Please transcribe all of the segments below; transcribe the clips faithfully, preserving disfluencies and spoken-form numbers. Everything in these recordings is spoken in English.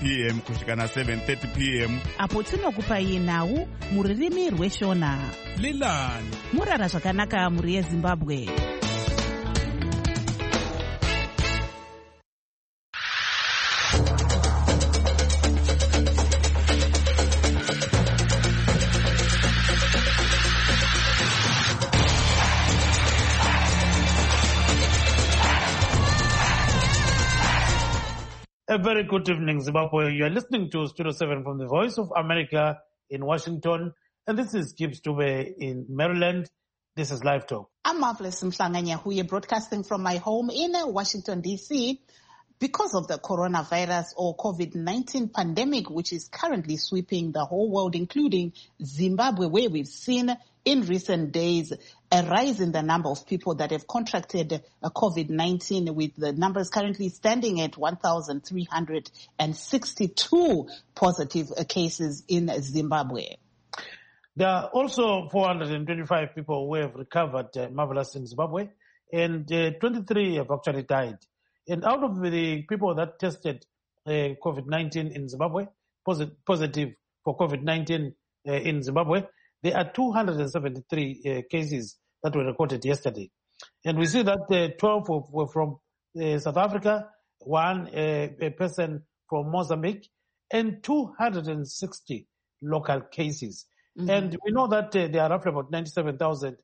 p m kusvika na-seven thirty p m apo tinokupai nhau mururimi rweshona. Lilani murara zvakanaka muri yeZimbabwe. A very good evening, Zimbabwe. You are listening to Studio seven from the Voice of America in Washington, and this is Gibbs Dube in Maryland. This is Live Talk. I'm Marvelous Mhlanganyahuye, broadcasting from my home in Washington, D C Because of the coronavirus or COVID nineteen pandemic, which is currently sweeping the whole world, including Zimbabwe, where we've seen in recent days a rise in the number of people that have contracted COVID nineteen, with the numbers currently standing at one thousand three hundred sixty-two positive cases in Zimbabwe. There are also four hundred twenty-five people who have recovered, uh, marvelous, in Zimbabwe, and uh, twenty-three have actually died. And out of the people that tested uh, COVID nineteen in Zimbabwe, posit- positive for COVID nineteen uh, in Zimbabwe, there are two hundred seventy-three uh, cases that were recorded yesterday. And we see that uh, twelve were from uh, South Africa, one uh, a person from Mozambique, and two hundred sixty local cases. Mm-hmm. And we know that uh, there are roughly about ninety-seven thousand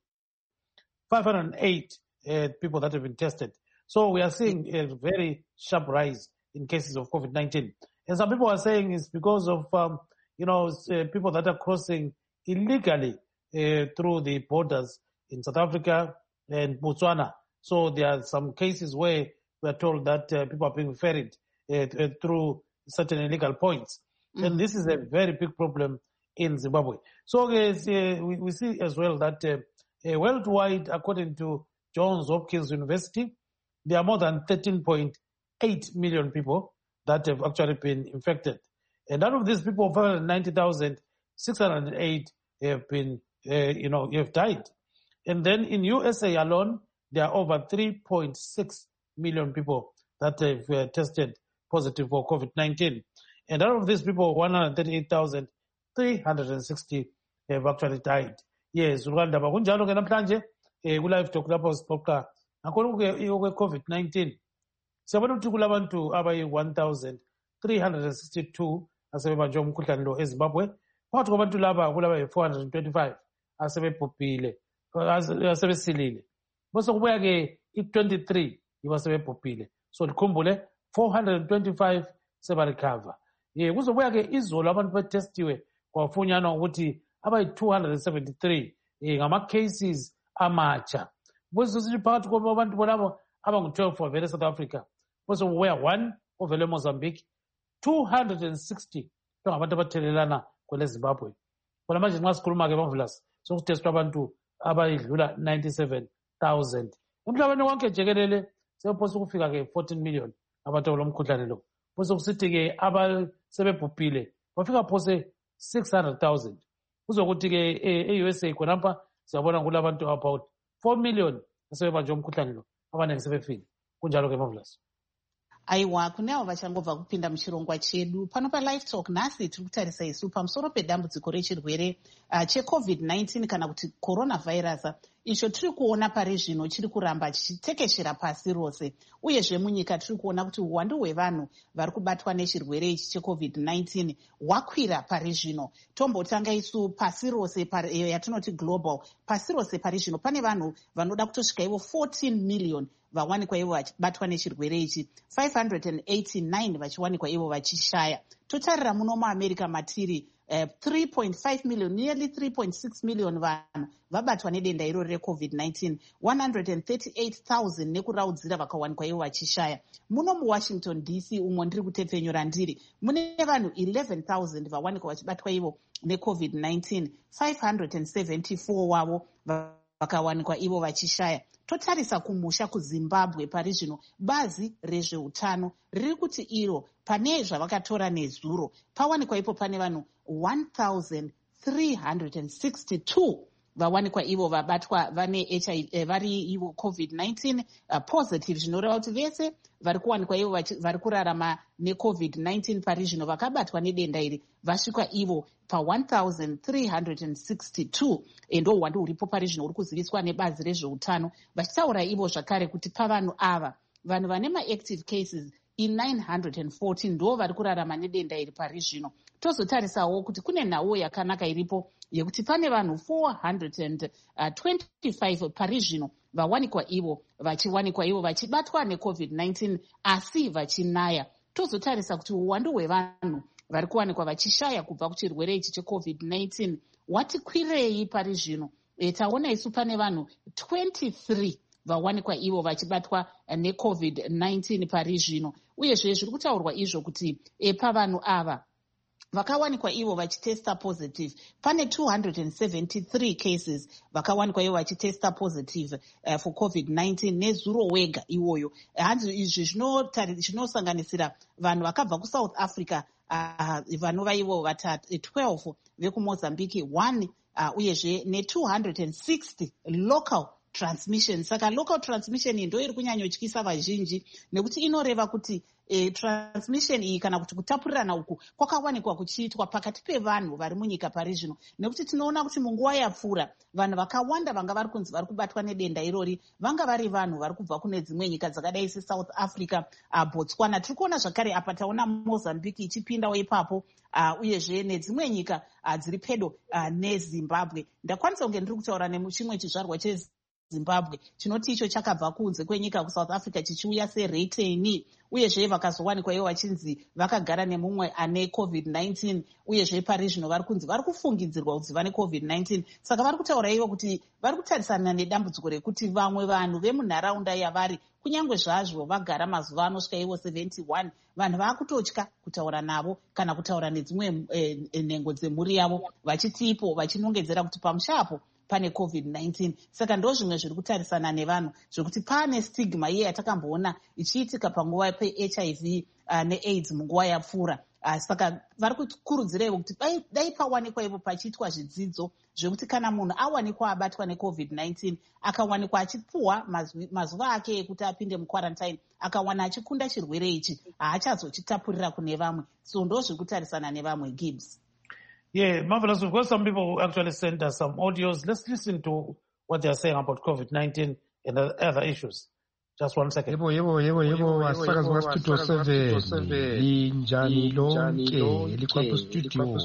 five hundred eight uh, people that have been tested. So we are seeing a very sharp rise in cases of COVID nineteen. And some people are saying it's because of, um, you know, uh, people that are crossing illegally uh, through the borders in South Africa and Botswana. So there are some cases where we are told that uh, people are being ferried uh, through certain illegal points. Mm-hmm. And this is a very big problem in Zimbabwe. So uh, we, we see as well that uh, uh, worldwide, according to Johns Hopkins University, there are more than thirteen point eight million people that have actually been infected. And out of these people, four hundred ninety thousand six hundred eight have been, uh, you know, have died. And then in U S A alone, there are over three point six million people that have uh, tested positive for COVID nineteen. And out of these people, one hundred thirty-eight thousand three hundred sixty have actually died. Yes, Rwanda, bakunjalo ke namhlanje ku-live talk lapho sibhoqa ngakho ke COVID nineteen. Siyabona ukuthi kulabantu abayi one thousand three hundred sixty-two asebebanjwe umkhuhlane lo eZimbabwe. Phakathi kwabantu laba kulaba four hundred twenty-five asebebhubhile, asebesilile. Bese kubuya ke i-twenty-three yibo asebebhubhile. So likhumbule four hundred twenty-five sebarecover. Ye kuzobuya ke izolo abantu betestiwe kwafunyanwa ukuthi abayi two hundred seventy-three ngama cases amatsha. Bese sithi phakathi kwabantu bonabo abangu twelve ovele South Africa. Bese kubuya one ovele Mozambique, two hundred sixty ngabantu abathelelana kwele Zimbabwe. Bona manje nxa sikhuluma ke Marvelous, sokutestwa abantu abayidlula ninety-seven thousand. Umhlabeni wonke jikelele sephosa ukufika ke fourteen million abantu abalomkhuhlane lo. Bese kusithi ke abasebebhubhile bafika phose six hundred thousand. Kuzokuthi ke e-U S A khonapha siyabona kulabantu about four million asebebanjwe umkhuhlane lo, abaningi sebefile. Kunjalo ke Marvelous. Aiwa, kune avo vachangobva kupinda muchirongwa chedu pano paLive Talk. Nhasi tiri kutarisa isu pamusoro pedambudziko rechirwere uh, cheCovid nineteen kana kuti coronavirus, icho tiri kuona pari zvino chiri kuramba chichitekeshera pasi rose. Uyezve munyika tiri kuona kuti uwandu hwevanhu vari kubatwa nechirwere ichi cheCovid nineteen hwakwira pari zvino. Tombotanga isu pasi rose yatinoti global. Pasi rose pari zvino pane vanhu vanoda kutosvika ivo fourteen million vawanikwa ivo vachibatwa nechirwere ichi, five hundred eighty-nine vachiwanikwa ivo vachishaya. Totarira muno muAmerica matiri uh, three point five million, nearly three point six million vanhu vabatwa nedenda irori reCovid nineteen, one hundred thirty-eight thousand nekuraudzira vakawanikwa ivo vachishaya. Muno muWashington D C umwe ndiri kutepfenyura ndiri, mune vanhu eleven thousand vawanikwa vachibatwa ivo neCovid nineteen, five hundred seventy-four wavo vakawanikwa ivo vachishaya. Totarisa kumusha kuZimbabwe pari zvino, bazi rezveutano riri kuti iro pane zvavakatora nezuro pawanikwa ipo pane vanhu one thousand three hundred sixty-two vawanikwa ivo vabatwa vane H I V vari ivo covid nineteen uh, positive, zvinoreva kuti vese vari kuwanikwa ivo vari kurarama necovid nineteen pari zvino vakabatwa nedenda iri vasvika ivo pa one thousand three hundred sixty-two, endo uwandu huripo pari zvino uri kuziviswa nebazi rezveutano, vachitaura ivo zvakare kuti pavanhu ava vanhu vane maactive cases in nine hundred fourteen ndo vari kurarama nedenda iri pari zvino. Tozotarisawo kuti kune nhau yakanaka iripo yekuti pane vanhu four hundred twenty-five pari zvino vawanikwa ivo vachiwanikwa ivo vachibatwa necovid nineteen asi vachinaya. Tozotarisa kuti uwandu hwevanhu vari kuwanikwa vachishaya kubva kuchirwere ichi checovid nineteen wati kwirei pari zvino. E, taona isu pane vanhu twenty-three vawanikwa ivo vachibatwa necovid nineteen pari zvino, uyezve zviri kutaurwa izvo kuti e, pavanhu ava vakawanikwa ivo vachitesta positive pane two hundred seventy-three cases vakawanikwa ivo vachitesta positive uh, for covid nineteen nezuro wega iwoyo. Hanzi izvi zvinosanganisira vanhu vakabva kuSouth Africa uh, vanova ivo vatatu twelve vekumozambique one uh, uyezve ne two hundred sixty local transmission. Saka local transmission iyi ndo iri kunyanyotyisa vazhinji nekuti inoreva kuti E, transmission iyi kana kuti kutapurirana uku kwakawanikwa kuchiitwa pakati pevanhu vari munyika pari zvino, nekuti tinoona kuti munguva yapfuura vanhu vakawanda vanga vari kunzi vari kubatwa nedenda irori vanga vari vanhu vari kubva kune dzimwe nyika dzakadai seSouth Africa, uh, Botswana. Tiri kuona zvakare apa taona Mozambique ichipindawo ipapo uh, uyezve nedzimwe nyika uh, dziri pedo uh, neZimbabwe. Ndakwanisa kunge ndiri kutaura nemuchimwe chizvarwa cheZimbabwe chinoti icho chakabva kunze kwenyika kuSouth Africa chichiuya seRetain, uyezve vakazowanikwa ivo vachinzi vakagara nemumwe ane covid nineteen, uyezve pari zvino vari kunzi vari kufungidzirwa kuti vane covid nineteen. Saka vari kutaura ivo kuti vari kutarisana nedambudziko rekuti vamwe vanhu vemunharaunda yavari kunyange zvazvo vagara mazuva anosvika ivo seventy-one vanhu vaakutotya kutaura navo kana kutaura nedzimwe eh, nhengo dzemhuri yavo vachiti ipo vachinongedzera kuti pamushapo pane covid nineteen. Saka ndo zvimwe zviri kutarisana nevanhu zvokuti pane stigma iye yatakamboona ichiitika panguva peH I V uh, neAIDS munguva yapfuura. Uh, saka vari kukurudzira kuti dai pawanikwa ivo pachiitwa zvidzidzo zvekuti kana munhu awanikwa abatwa necovid nineteen akawanikwa achipuhwa mazuva ake ekuti apinde muquarantine akawana achikunda chirwere ichi haachazochitapurira kune vamwe. So ndo zviri kutarisana nevamwe. Gibbs. Yeah, marvelous. We've got some people who actually sent us some audios. Let's listen to what they are saying about covid nineteen and other issues. Just one second. Yebo yebo yebo yebo asakazi wa Studio seven linjani lonke likwapho studio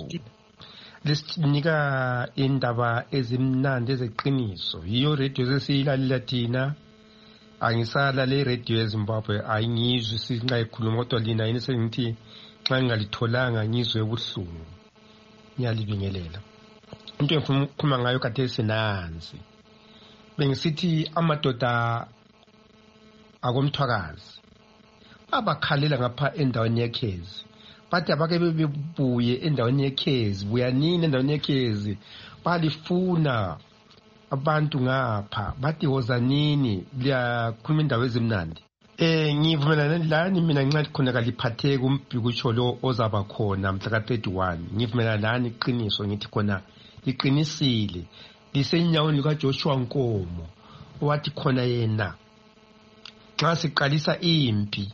lisinika indaba ezimnandi ezeqiniso. Yiyo radio sesiyilalela thina, angisala le radio eZimbabwe ayingizwi singa ikhuluma kodwa lina yini sengithi xa ngalitholanga ngizwe ubuhlungu. Ngiyalibingelela. Into engifuna ukukhuluma ngayo khathesi nansi. Bengisithi amadoda akomthwakazi abakhalela ngapha endaweni yekhezi, bathi abake bebuye endaweni yekhezi, buya nini endaweni yekhezi, balifuna abantu ngapha, bathi woza nini liyakhuluma indawo ezimnandi. Eh ngivumelana lani mina ngincane khona kaliphatheka umbhikutsho lo ozaba khona mhla ka thirty-one. Ngivumelana lani iqiniso ngithi khona iqinisile lisenyaweni lika Joshua Nkomo owathi khona yena xa siqalisa impi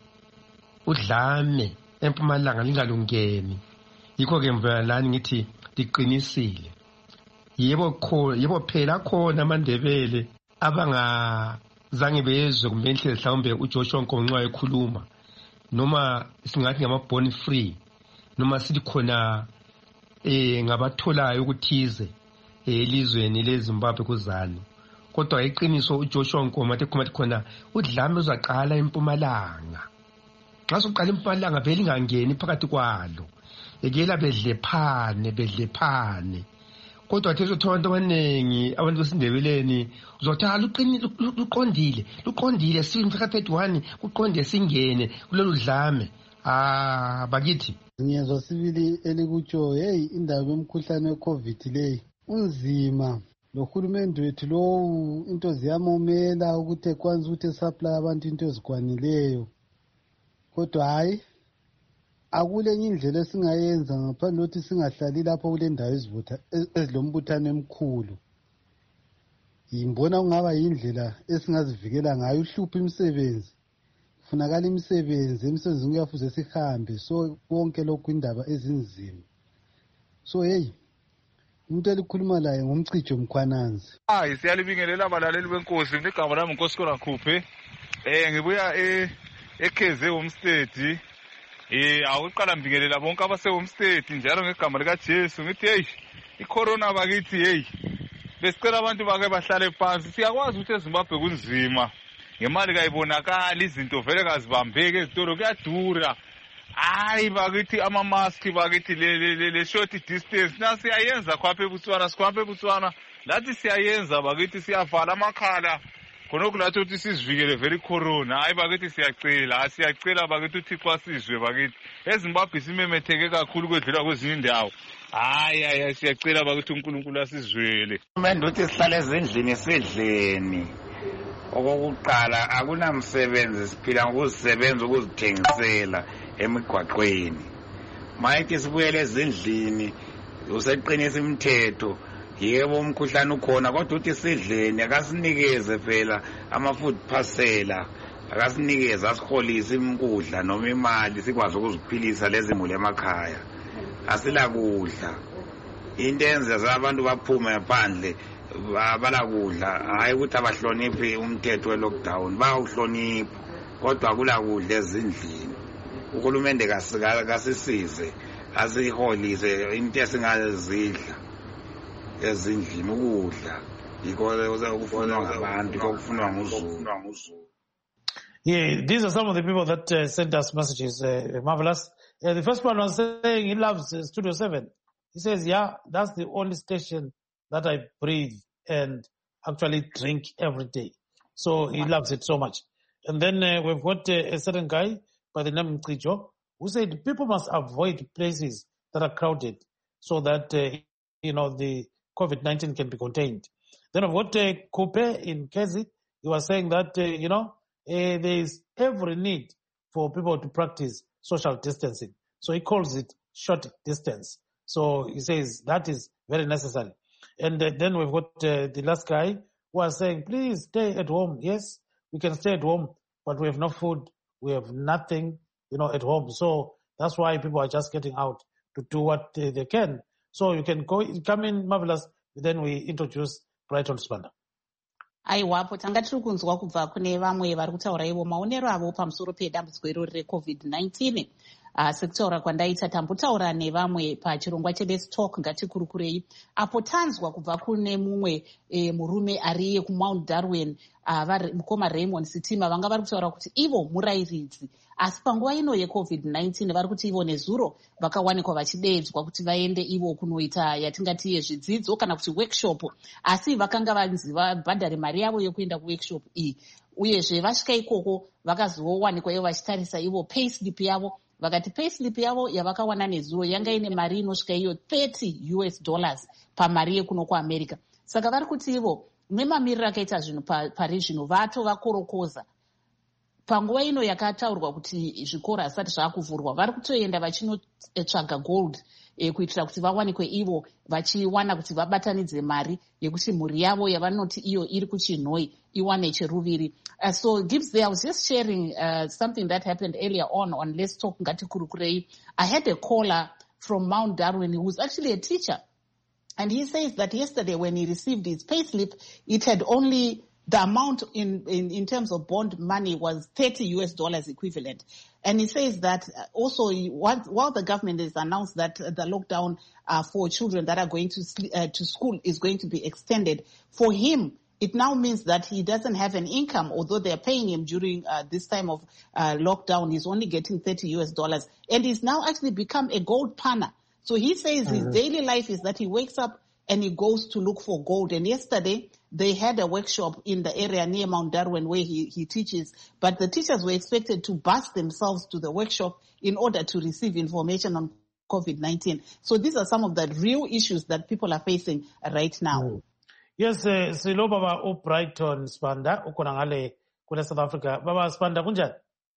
udlame eMpumalanga lingalungeni. Yikho ke mvumelana lani ngithi liqinisile. Yebo khona, yebo phela khona amandebele abanga zange bezwe kumbe enhle mhlawumbe uJoshua Nkomo nxa ekhuluma, noma singathi ngama born free, noma sithi khona eh ngabatholayo ukuthize elizweni leZimbabwe kuzani. Kodwa iqiniso uJoshua Nkomo athi khona khona udlame uzaqala eMpumalanga. Xa soqala eMpumalanga vele ingangeni phakathi kwalo, ekela bedlephane bedlephane. Kodwa thezo thonto abanengi abantu besindebeleni uzothala luqondile luqondile simfika thirty-one kuqonde singene kulolu dlame. Ah bakithi ngiyezwa sibili elikutsho hey indaba yomkhuhlane weCovid leyi unzima. Lo hulumende wethu lowu into ziyamomela ukuthi ekwanza ukuthi esupply abantu into ezikwanileyo, kodwa hayi akulenye indlela esingayenza ngaphandle lokuthi singahlali lapho kule ndawo ezivutha ezilombuthano emkhulu. Yimbona kungaba yindlela esingazivikela ngayo uhlupho imisebenzi. Funakala imisebenzi, imisebenzi kuyafuze sihambe. So konke lokhu indaba ezinzima. So hey, umuntu elikhuluma laye ngumcijo Mkhwananzi. Hayi siyalibingelela abalaleli benkosi, igama lami uNkosikazi Khuphe. Eh ngibuya e eKeze Homestead. Eh awuqala mbingelela bonke abase Homestead njalo ngegama lika Jesu ngithi hey icorona bakithi hey besicela abantu bake bahlale phansi. Siyakwazi ukuthi eZimbabwe kunzima. Ngemali kayibonakala izinto vele kazibambeke ezitolo kuyadura. Hayi bakithi ama mask bakithi le le short distance nasi siyayenza khaphe eBotswana sikhaphe eBotswana lathi siyayenza bakithi siyavala amakhala khona kulathi ukuthi sizivikele vele icorona. Hayi bakithi siyacela siyacela bakithi uThixo asizwe bakithi eZimbabwe simemetheke kakhulu kwedlula kwezinye indawo. Hayi hayi siyacela bakithi uNkulunkulu asizwele. Manje uthi sihlale ezindlini sidleni. Okokuqala akunamsebenzi siphila ngokuzisebenza ukuzithengisela emigwaqweni. Mayithi sibuyele ezindlini useqinisa imithetho yebo umkhuhlane ukhona kodwa uthi sidleni akasinikeze phela ama food parcela akasinikeze asiholise imkudla noma imali sikwazi ukuziphilisa lezi muli emakhaya. Asila kudla into enza abantu baphume ngaphandle bala kudla hayi ukuthi abahloniphi umthetho we lockdown bawuhlonipha kodwa akula kudla ezindlini. Uhulumende kasisize asiholise into esingazidla ezindlini ukudla yikho okufunwa ngabantu okufunwa nguzulu. Yeah, these are some of the people that uh, sent us messages. Uh, marvelous. Uh, the first one was saying he loves uh, Studio seven. He says, yeah, that's the only station that I breathe and actually drink every day. So he loves it so much. And then uh, we've got uh, a certain guy by the name Mkrijo who said people must avoid places that are crowded so that, uh, you know, the COVID nineteen can be contained. Then I've got uh, Kupe in Kezi. He was saying that, uh, you know, uh, there is every need for people to practice social distancing. So he calls it short distance. So he says that is very necessary. And uh, then we've got uh, the last guy who was saying, please stay at home. Yes, we can stay at home, but we have no food. We have nothing, you know, at home. So that's why people are just getting out to do what uh, they can. So you can go, come in, Marvelous, then we introduce Brighton Spanda. Aiwapo tanga tiri kunzwa kubva kune vamwe vari kutaura ivo maonero avo pamusoro pedambudziko irori recovid nineteen. Uh, sekutaura kwandaita tambotaura nevamwe pachirongwa cheLet's Talk ngatikurukurei apo tanzwa kubva kune mumwe e, murume ari kuMount Darwin uh, mukoma Raymond Sitima vanga vari kutaura kuti ivo murairidzi asi panguva ino yecovid nineteen vari kuti ivo nezuro vakawanikwa vachideedzwa kuti vaende ivo kunoita yatingati yezvidzidzo kana kuti workshop asi vakanga vanzi vabhadhare mari yavo yokuenda kuworkshop iyi uyezve vasvika ikoko vakazowanikwa ivo vachitarisa ivo payslip yavo vakati payslip yavo yavakawana nezuro yanga ine mari inosvika iyo thirty U S dollars pamari yekuno kuAmerica. Saka vari kuti ivo nemamiriro akaita zvinhu pari zvino vato vakorokoza panguva ino yakataurwa kuti zvikoro hasati zvakuvhurwa vari kutoenda vachinotsvaga gold e, kuitira kuti vawanikwe ivo vachiwana kuti vabatanidze mari yekuti mhuri yavo yavanoti iyo iri kuchinhoi iwane cheruviri. Uh, so Gibbs there, I was just sharing uh, something that happened earlier on on Let's Talk Ngatikurukurei. I had a caller from Mount Darwin who was actually a teacher. And he says that yesterday when he received his payslip, it had only, the amount in, in, in terms of bond money was thirty U S dollars equivalent. And he says that also while, while the government has announced that the lockdown uh, for children that are going to, uh, to school is going to be extended, for him, it now means that he doesn't have an income, although they're paying him during uh, this time of uh, lockdown. He's only getting thirty U S dollars. And he's now actually become a gold panner. So he says mm-hmm. his daily life is that he wakes up and he goes to look for gold. And yesterday, they had a workshop in the area near Mount Darwin where he, he teaches. But the teachers were expected to bus themselves to the workshop in order to receive information on COVID nineteen. So these are some of the real issues that people are facing right now. Mm. Yes, uh, silo baba u Brighton Spanda ukona ngale kule South Africa. Baba Spanda kunjani?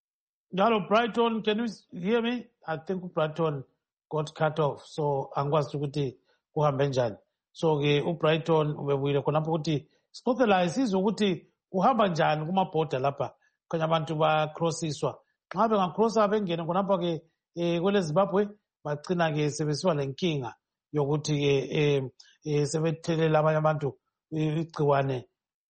Hello Brighton, can you hear me? I think Brighton got cut off, so angwazi ukuthi kuhambe njani. So ke u Brighton ubebuyile khonapho ukuthi siqoqelayo sizwe ukuthi uhamba njani kumabhoda lapha kanye abantu bacrossiswa nxa bengacrossa bengene khonapha-ke um kwele Zimbabwe bagcina-ke sebesiba lenkinga yokuthi-ke um sebethelela abanye abantu igciwane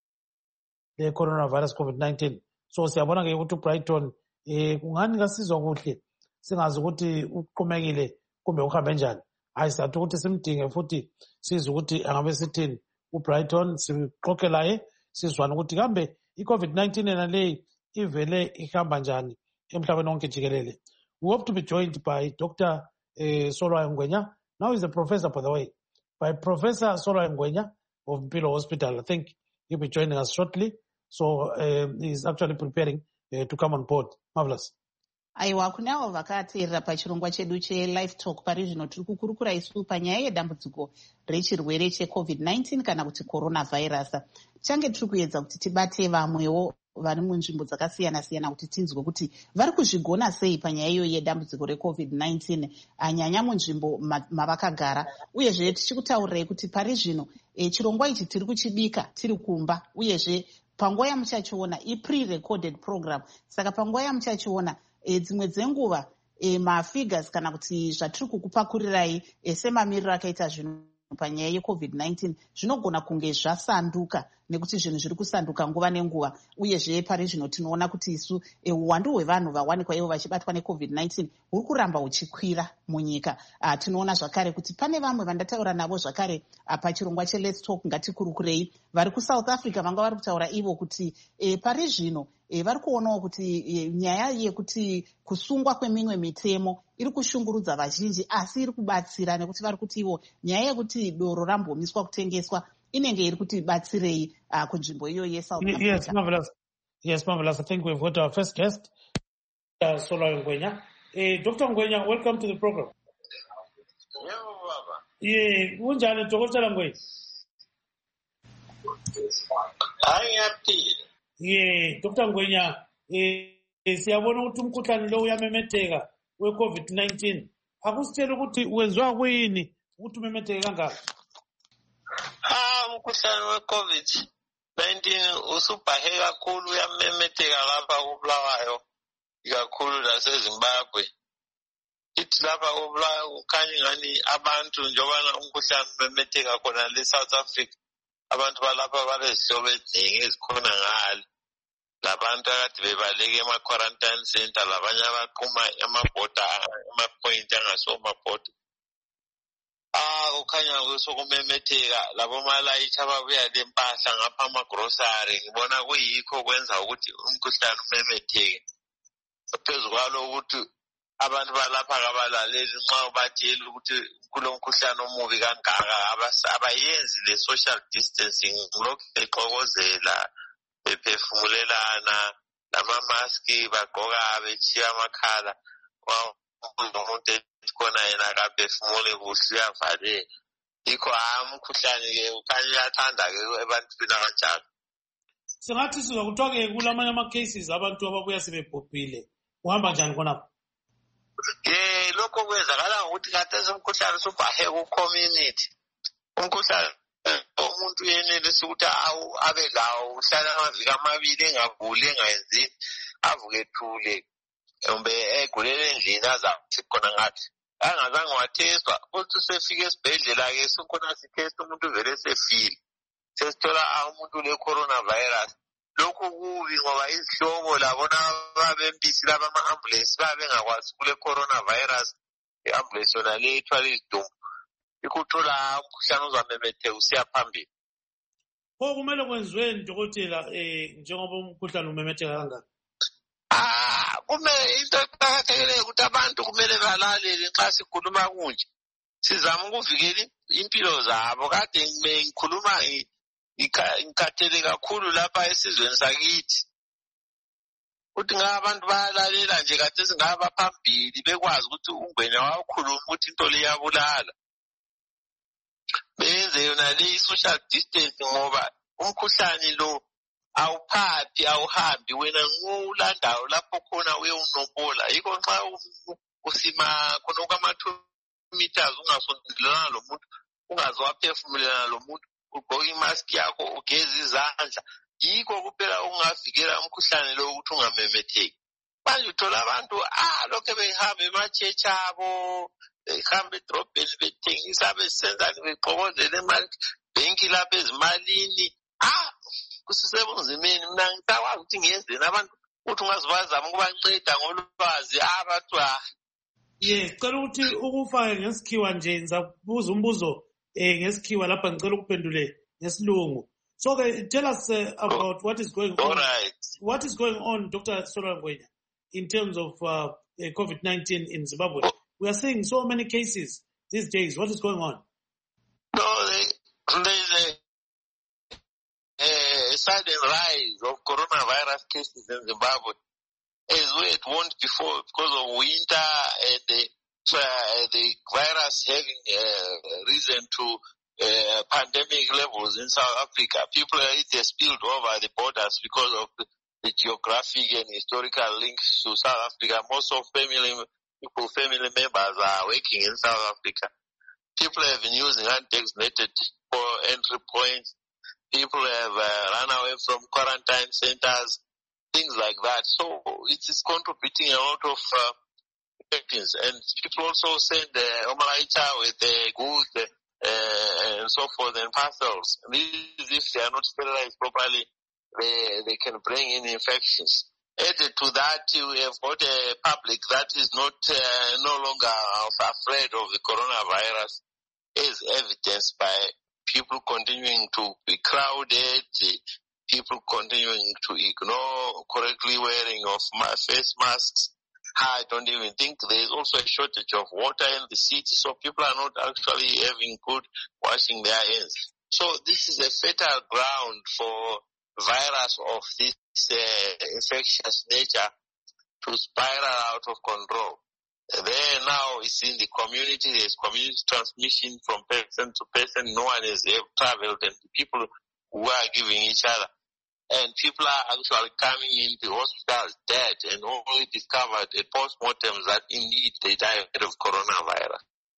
le-coronavirus COVID nineteen. So siyabona-ke ukuthi uBrighton um kungani kasizwa kuhle singazi ukuthi uqhumekile kumbe uhambe njani. Hayi siyathi ukuthi simdinge futhi sizwe ukuthi angabe sithini uBrighton, sixoxe laye sizwana ukuthi kambe i-COVID nineteen yena leyi ivele ihamba njani emhlabeni wonke jikelele. We hope to be joined by Doctor uh, Solwayo Ngwenya. Now he's a professor, by the way, by Professor Solwayo Ngwenya of Mpilo Hospital. I think he'll be joining us shortly. So uh, he's actually preparing uh, to come on board. Marvelous. Aiwa kunavo vakateerera pachirongwa chedu chelive talk pari zvino tiri kukurukura isu panyaya yedambudziko rechirwere checovid nineteen kana kuti coronavirus. Change tiri kuedza kuti tibate vamwewo vari munzvimbo dzakasiyana-siyana kuti tinzwe kuti vari kuzvigona sei panyaya iyo yedambudziko recovid nineteen anyanya munzvimbo mavakagara. Uyezve tichikutaurirai kuti pari zvino e, chirongwa ichi tiri kuchibika tiri kumba, uyezve panguva yamuchachiona i-pre-recorded program. Saka panguva yamuchachiona E, dzimwe dzenguva e, mafigures kana kuti zvatiri kukupakurirai e, semamiriro akaita zvinhu panyaya yecovid nineteen zvinogona kunge zvasanduka nekuti zvinhu zviri kusanduka nguva nenguva. Uyezve pari zvino tinoona kuti isu e, uwandu hwevanhu vawanikwa ivo vachibatwa necovid nineteen huri kuramba huchikwira munyika. Uh, tinoona zvakare kuti pane vamwe vandataura navo zvakare uh, pachirongwa cheLet's Talk ngatikurukurei vari kuSouth Africa vanga vari kutaura ivo kuti e, pari zvino E, vari kuonawo kuti e, nyaya yekuti kusungwa kwemimwe mitemo iri kushungurudza vazhinji asi iri kubatsira nekuti vari kuti ivo nyaya yekuti doro rambomiswa kutengeswa inenge iri kuti batsirei uh, kunzvimbo iyo yeSouth Africa. Yes, marvelous. Yes, marvelous. I think we've got our first guest, uh, Solwayo Ngwenya. Uh, Doctor Ngwenya, welcome to the program. Yebo baba. Yeah, unjani Dokotela Ngwenya? Hayi ngiyaphila. Yeah, Doctor Ngwenya, eh, eh siyabona ukuthi umkhuhlane lo uyamemetheka we-COVID nineteen. Akusitshela ukuthi wenziwa kuyini ukuthi umemetheke kangaka? Ah, umkhuhlane we-COVID nineteen usubhahe kakhulu uyamemetheka lapha kuBulawayo, ikakhulu laseZimbabwe. Ithi lapha kuBulawayo kukhanya ngani abantu njobana umkhuhlane umemetheka khona le-South Africa. Abantu balapha balezihlobo eziningi ezikhona ngale. Labantu akade bebaleke ema-quarantine center, labanye abaquma amabhoda, ama-point angasomabhoda. Ah, kukhanya kusokumemetheka labo malayithi ababuya lempahla ngapha ama-grocery. Ngibona kuyikho kwenza ukuthi umkhuhlane umemetheke. Phezu kwalo ukuthi abantu balapha kabalaleli nxa ubatshela ukuthi kulo mkhuhlane omubi kangaka abayenzi le social distancing, lokhu bexokozela bephefumulelana, lama-maski bagqoka betshiya amakhala. Umuntu ekhona yena akaphefumule kuhle uyavaleka. Yikho hayi umkhuhlane-ke ukhanya uyathanda-ke ebantwini abanjalo. Singathi sizwa kuthiwa-ke kulamanye ama-cases abantu ababuya sebebhubhile. Uhamba njani khonapho? Eh, lokho kwenzakala ukuthi khathesi umkhuhlane usubhahe ku-community. Umkhuhlane umuntu yenelisa ukuthi abe lawo uhlala amaviki amabili engavuli engayenzini, avuke ethule kumbe egulele endlini azathi khona ngathi angazange watheswa. Uthi usefika esibhedlela-ke sukhona sithesta umuntu vele sefile, sesithola umuntu le-coronavirus. Lokhu kubi ngoba izihlobo labona babempisi laba ama-ambulance babengakwazi kule coronavirus. I-ambulance yona le ithwala izidumbu ikuthola umkhuhlane uzamemetheka usiya phambili. Pho kumele kwenziweni Dokotela eh njengoba umkhuhlane umemetheka kangaka? Ah, kumele into eqakathekile ukuthi abantu kumele balalele nxa sikhuluma kunje. Sizama ukuvikela impilo zabo. Kade ngikhuluma ngikhathele kakhulu lapha esizweni sakithi. Uthi ngabe abantu bayalalela nje kade singaba phambili bekwazi ukuthi uNgwenya wakhuluma ukuthi into le iyabulala. Benze yona le social distance ngoba umkhuhlane lo awuphathi awuhambi wena ngulandawo lapho khona uyewunombola. Yikho nxa usima khona kwama-two meters ungasondelana lo muntu, ungaze waphefumulelana lo muntu, ugqoke imask yakho ugeze izandla yikho kuphela ungavikela umkhuhlane lo ukuthi ungamemetheki. Manje uthola abantu ah lokho behamba emachechi abo behamba edrobheni bethengisa besenzani beqokozela imali benki lapha ezimalini ah kusisebunzimeni. Mina ngicabanga ukuthi ngiyenzeni abantu ukuthi ungazibazama ukubanceda ngolwazi abantu ah. Yes, cela ukuthi ukufake ngesikhiwa nje ngizabuza umbuzo eh ngesikhiwa lapha ngicela ukuphendule ngesilungu. So okay, tell us uh, about what is going All on. right. What is going on, Doctor Solangwenya, in terms of uh, COVID nineteen in Zimbabwe? We are seeing so many cases these days. What is going on? No, there is a, a sudden rise of coronavirus cases in Zimbabwe, as we had warned before, because of winter and the, uh, the virus having uh, risen to uh, pandemic levels in South Africa. People are it has spilled over the borders because of the, the geographic and historical links to South Africa. Most of family people, family members are working in South Africa. People have been using undesignated entry points. People have uh, run away from quarantine centers, things like that. So it is contributing a lot of uh, victims. And people also send uh, Omalaicha with the goods uh, and so forth and parcels. And these, if they are not sterilized properly, they, they can bring in infections. Added to that, we have got a public that is not uh, no longer afraid of the coronavirus, as evidenced by people continuing to be crowded, people continuing to ignore correctly wearing of face masks. I don't even think there is also a shortage of water in the city, so people are not actually having good washing their hands. So this is a fertile ground for virus of this uh, infectious nature to spiral out of control. There now is in the community, there's community transmission from person to person. No one has ever traveled, and people who are giving each other. And people are actually coming into hospitals dead and only discovered at post-mortems that indeed they died of coronavirus,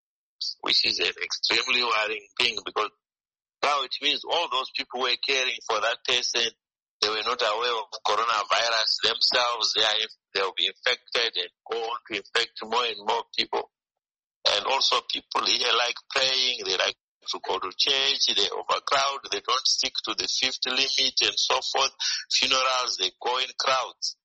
which is an extremely worrying thing because now it means all those people were caring for that person, they were not aware of coronavirus themselves. They are, they'll be infected and go on to infect more and more people. And also people here like praying, they like to go to church, they overcrowd, they don't stick to the fifty limit and so forth. Funerals, they go in crowds.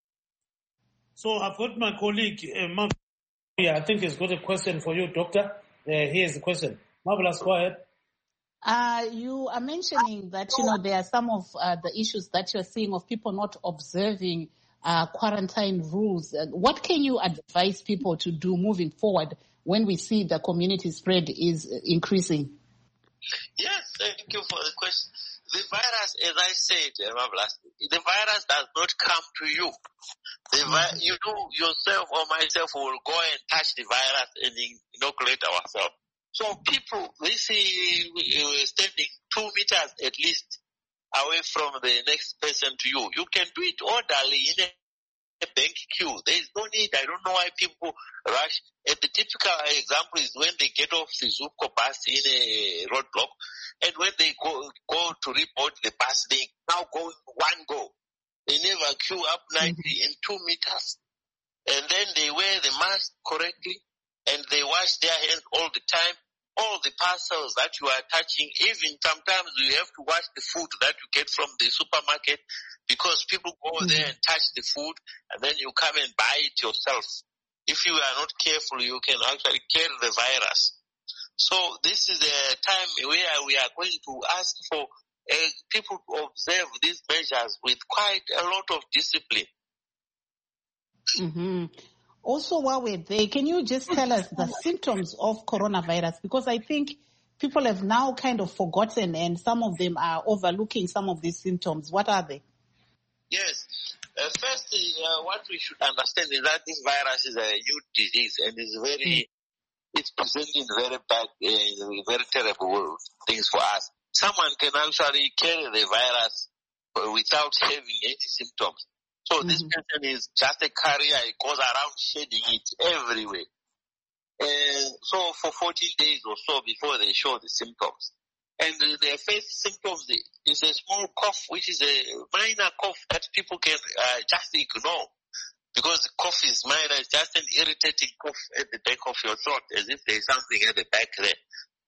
So I've got my colleague, uh, Marv, yeah, I think he's got a question for you, Doctor. Uh, here's the question. Marvelous, go ahead. Uh, you are mentioning that, you know, there are some of uh, the issues that you're seeing of people not observing uh, quarantine rules. Uh, what can you advise people to do moving forward when we see the community spread is increasing? Yes, thank you for the question. The virus, as I said, the virus does not come to you. The vi- you yourself or myself will go and touch the virus and inoculate ourselves. So people, we see we're standing two meters at least away from the next person to you. You can do it orderly in a a bank queue. There is no need. I don't know why people rush. And the typical example is when they get off the Zupco bus in a roadblock, and when they go go to report the bus, they now go in one go. They never queue up ninety in two meters. And then they wear the mask correctly, and they wash their hands all the time. All the parcels that you are touching, even sometimes you have to wash the food that you get from the supermarket because people go mm-hmm. there and touch the food and then you come and buy it yourself. If you are not careful, you can actually carry the virus. So this is a time where we are going to ask for uh, people to observe these measures with quite a lot of discipline. Mm-hmm. Also, while we're there, can you just tell us the symptoms of coronavirus? Because I think people have now kind of forgotten and some of them are overlooking some of these symptoms. What are they? Yes. Uh, first, uh, what we should understand is that this virus is a new disease and is very, mm. it's presenting very bad, uh, very terrible things for us. Someone can actually carry the virus without having any symptoms. So mm-hmm. this person is just a carrier. It goes around shedding it everywhere. And so for fourteen days or so before they show the symptoms. and their first symptoms is a small cough, which is a minor cough that people can uh, just ignore. Because the cough is minor, it's just an irritating cough at the back of your throat, as if there's something at the back there.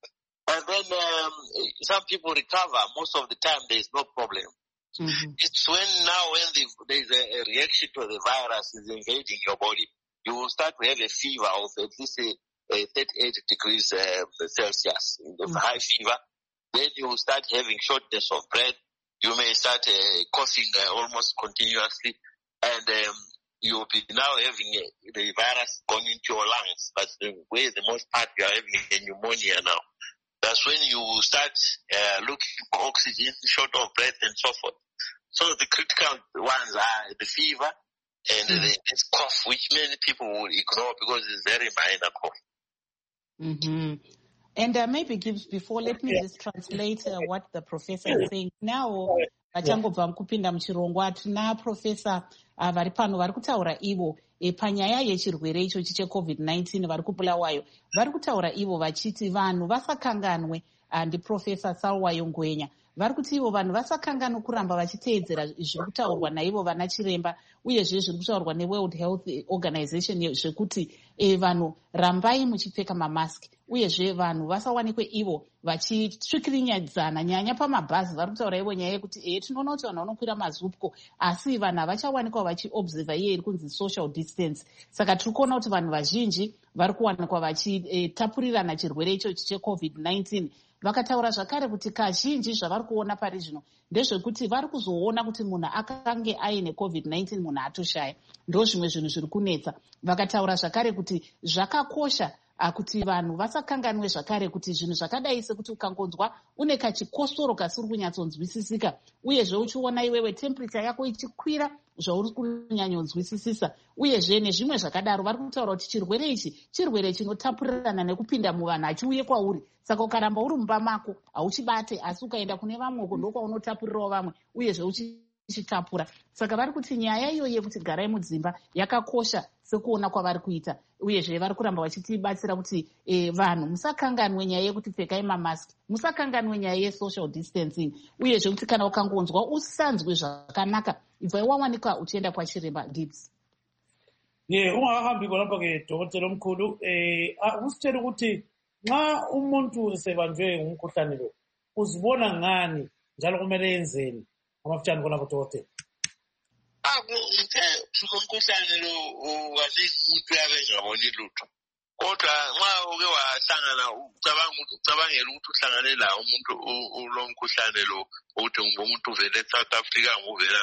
And then um, some people recover. Most of the time, there's no problem. Mm-hmm. It's when now when the, there's a, a reaction to the virus is invading your body, you will start to have a fever of at least a, a thirty-eight degrees uh, Celsius, mm-hmm. high fever. Then you will start having shortness of breath. You may start uh, coughing uh, almost continuously, and um, you'll be now having a, the virus going into your lungs. But the way the most part you are having a pneumonia now. That's when you start uh, looking for oxygen, short of breath, and so forth. So the critical ones are the fever and mm-hmm. the, this cough, which many people will ignore because it's very minor cough. Mm-hmm. And uh, maybe Gibbs, before, let me just translate uh, what the professor is saying. Now, vachangobva mukupinda muchirongwa hatina professor uh, vari pano vari kutaura ivo e, panyaya yechirwere ichochi checovid nineteen vari kubulawayo. Vari kutaura ivo vachiti vanhu vasakanganwe, uh, ndiprofessor Salwayo Ngwenya. Vari kuti ivo vanhu vasakanganwe kuramba vachiteedzera zviri kutaurwa naivo vana chiremba uyezve zviri kutaurwa neWorld Health Organization zvekuti e, vanhu rambai muchipfeka mamaski uyezve vanhu vasawanikwe ivo vachisvikirinyadzana nyanya pamabhazi. Vari kutaura ivo nyaya yekuti e, tinoona kuti vanhu vanokwira mazupko asi vanhu havachawanikwa vachiobserva iye iri kunzi social distance. Saka tiri kuona kuti vanhu vazhinji vari kuwanikwa vachitapurirana chirwere ichochi checovid nineteen. Vakataura zvakare kuti kazhinji zvavari kuona pari zvino ndezvekuti vari kuzoona kuti munhu akange aine covid nineteen munhu atoshaya. Ndo zvimwe zvinhu zviri kunetsa. Vakataura zvakare kuti zvakakosha kuti vanhu vasakanganwe zvakare kuti zvinhu zvakadai sekuti ukangonzwa une kachikosoro kasiri kunyatsonzwisisika uyezve uchiona iwewe temperature yako ichikwira zvauri kunyanyonzwisisisa uyezve nezvimwe zvakadaro. Vari kutaura kuti chirwere ichi chirwere chinotapurirana nekupinda muvanhu achiuye kwauri. Saka ukaramba uri mumba mako hauchibate, asi ukaenda kune vamwe ndokwaunotapurirao vamwe uyezve uchichitapura. Saka vari kuti nyaya iyoyi yekuti garai mudzimba yakakosha sekuona kwavari kuita. Uyezve vari kuramba vachitibatsira kuti e, vanhu musakanganwe nyaya yekuti pfekai mamaski, musakanganwe nyaya yesocial distancing, uyezve kuti kana ukangonzwa usanzwe zvakanaka ibvai wawanika uchienda kwachiremba. Gibbs. Ye ungahambi khonapha ke dokotela omkhulu eh usitshela ukuthi nxa umuntu esebanjwe ngumkhuhlane lo uzibona ngani njalo kumele yenzeni amafutshane khonapha dokotela? Ah, ngithe umkhuhlane lo wazithi umuntu uyabengaboni lutho. Kodwa nxa uke wahlangana ucabanga ukuthi ucabangela ukuthi uhlangane la umuntu lo mkhuhlane lo ukuthi ngumuntu uvele eSouth Africa nguvela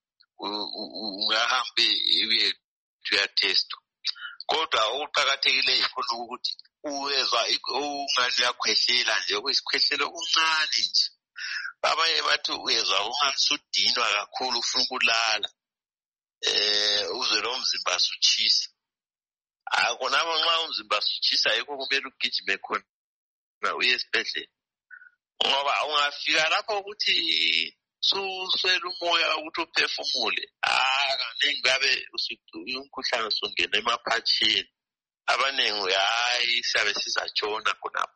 ungahambe uye uyatest. Kodwa okuqakathekile yikho ukuthi uwezwa ungani uyakhwehlela nje okuyisikhwehlela okuncane nje. Abanye bathi uyezwa ungasudinwa kakhulu ufuna ukulala. Eh uzwe lo mzimba suchisa. Akona nxa umzimba suchisa yikho kumele ugijime khona uye esibhedlela. Ngoba ungafika lapho ukuthi suswela umoya ukuthi uphefumule. Ah kaningi babe umkhuhlane usungena emaphatshini. Abanengi hayi siyabe sizatshona khonapho.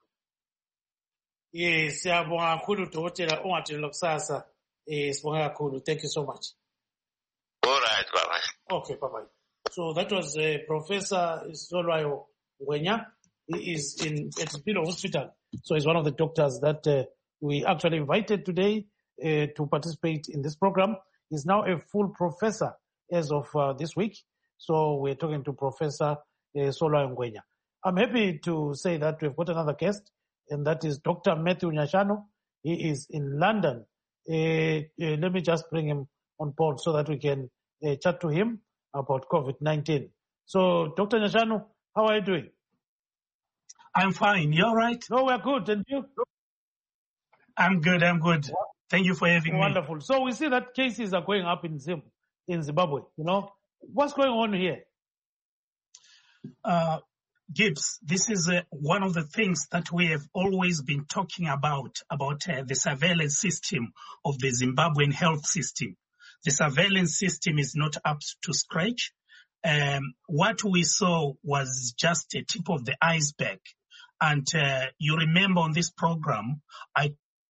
Yes, siyabonga kakhulu dokotela ungathela kusasa. Eh sibonga kakhulu. Thank you so much. All right, bye bye. Okay, bye bye. So that was uh, Professor Solwayo Ngwenya. He is in at Mpilo Hospital. So he's one of the doctors that uh, we actually invited today uh, to participate in this program. He's now a full professor as of uh, this week. So we're talking to Professor uh, Solwayo Ngwenya. I'm happy to say that we've got another guest, and that is Doctor Matthew Nyashano. He is in London. Uh, uh, let me just bring him on board so that we can uh, chat to him about COVID nineteen. So, Doctor Nyashano, how are you doing? I'm fine. You all right? No, we're good. And you? I'm good. I'm good. Thank you for having Wonderful. me. Wonderful. So we see that cases are going up in Zim, in Zimbabwe. You know, what's going on here? Uh, Gibbs, this is uh, one of the things that we have always been talking about, about uh, the surveillance system of the Zimbabwean health system. The surveillance system is not up to scratch. Um, what we saw was just a tip of the iceberg. And uh, you remember on this program, I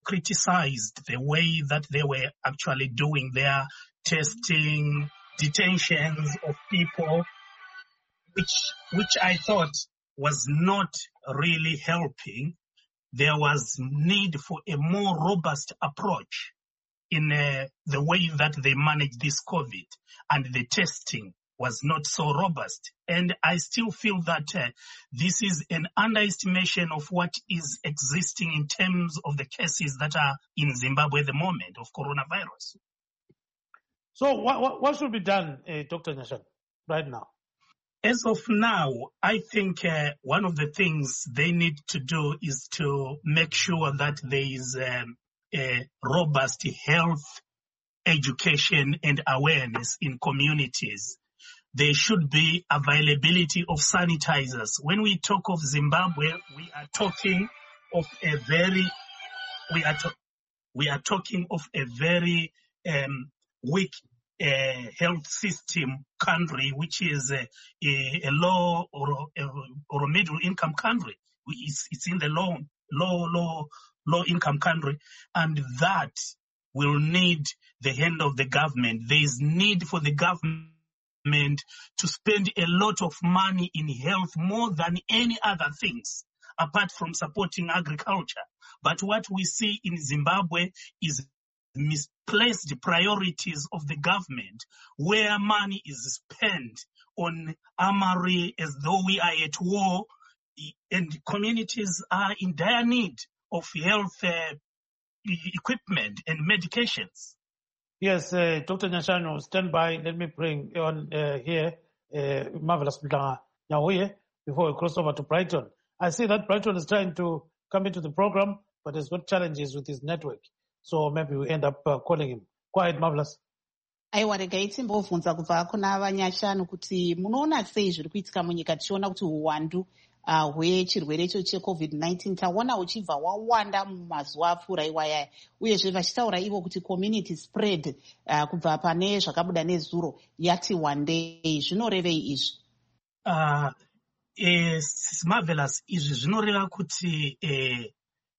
criticized the way that they were actually doing their testing, detentions of people, which which I thought was not really helping. There was need for a more robust approach in uh, the way that they managed this COVID, and the testing was not so robust. And I still feel that uh, this is an underestimation of what is existing in terms of the cases that are in Zimbabwe at the moment of coronavirus. So what, what, what should be done, uh, Doctor Nyashanu, right now? As of now, I think uh, one of the things they need to do is to make sure that there is um, a robust health education and awareness in communities. There should be availability of sanitizers. When we talk of Zimbabwe, we are talking of a very, we are, to, we are talking of a very um, weak uh, health system country, which is a, a, a low or a, or a middle income country. It's, it's in the low, low, low, low income country, and that will need the hand of the government. There is need for the government to spend a lot of money in health more than any other things, apart from supporting agriculture. But what we see in Zimbabwe is misplaced priorities of the government, where money is spent on armory as though we are at war, and communities are in dire need of health uh, equipment and medications. Yes, uh, Doctor Nyashanu, stand by. Let me bring on uh, here uh, Marvelous Nyahuye before we cross over to Brighton. I see that Brighton is trying to come into the program, but has got challenges with his network. So maybe we end up uh, calling him. Go ahead, Marvelous. Aiwa, regai timbobvunza kubva kuna Vanyashanu kuti munoona sei zviri kuitika munyika tichiona kuti uwandu uh, hwechirwere icho checovid nineteen taona uchibva wawanda mumazuva apfuura iwayaya, uyezve vachitaura ivo kuti community spread uh, kubva pane zvakabuda nezuro yati wandei. Zvinorevei izvi? Uh, eh, Marvelous, izvi zvinoreva kuti eh,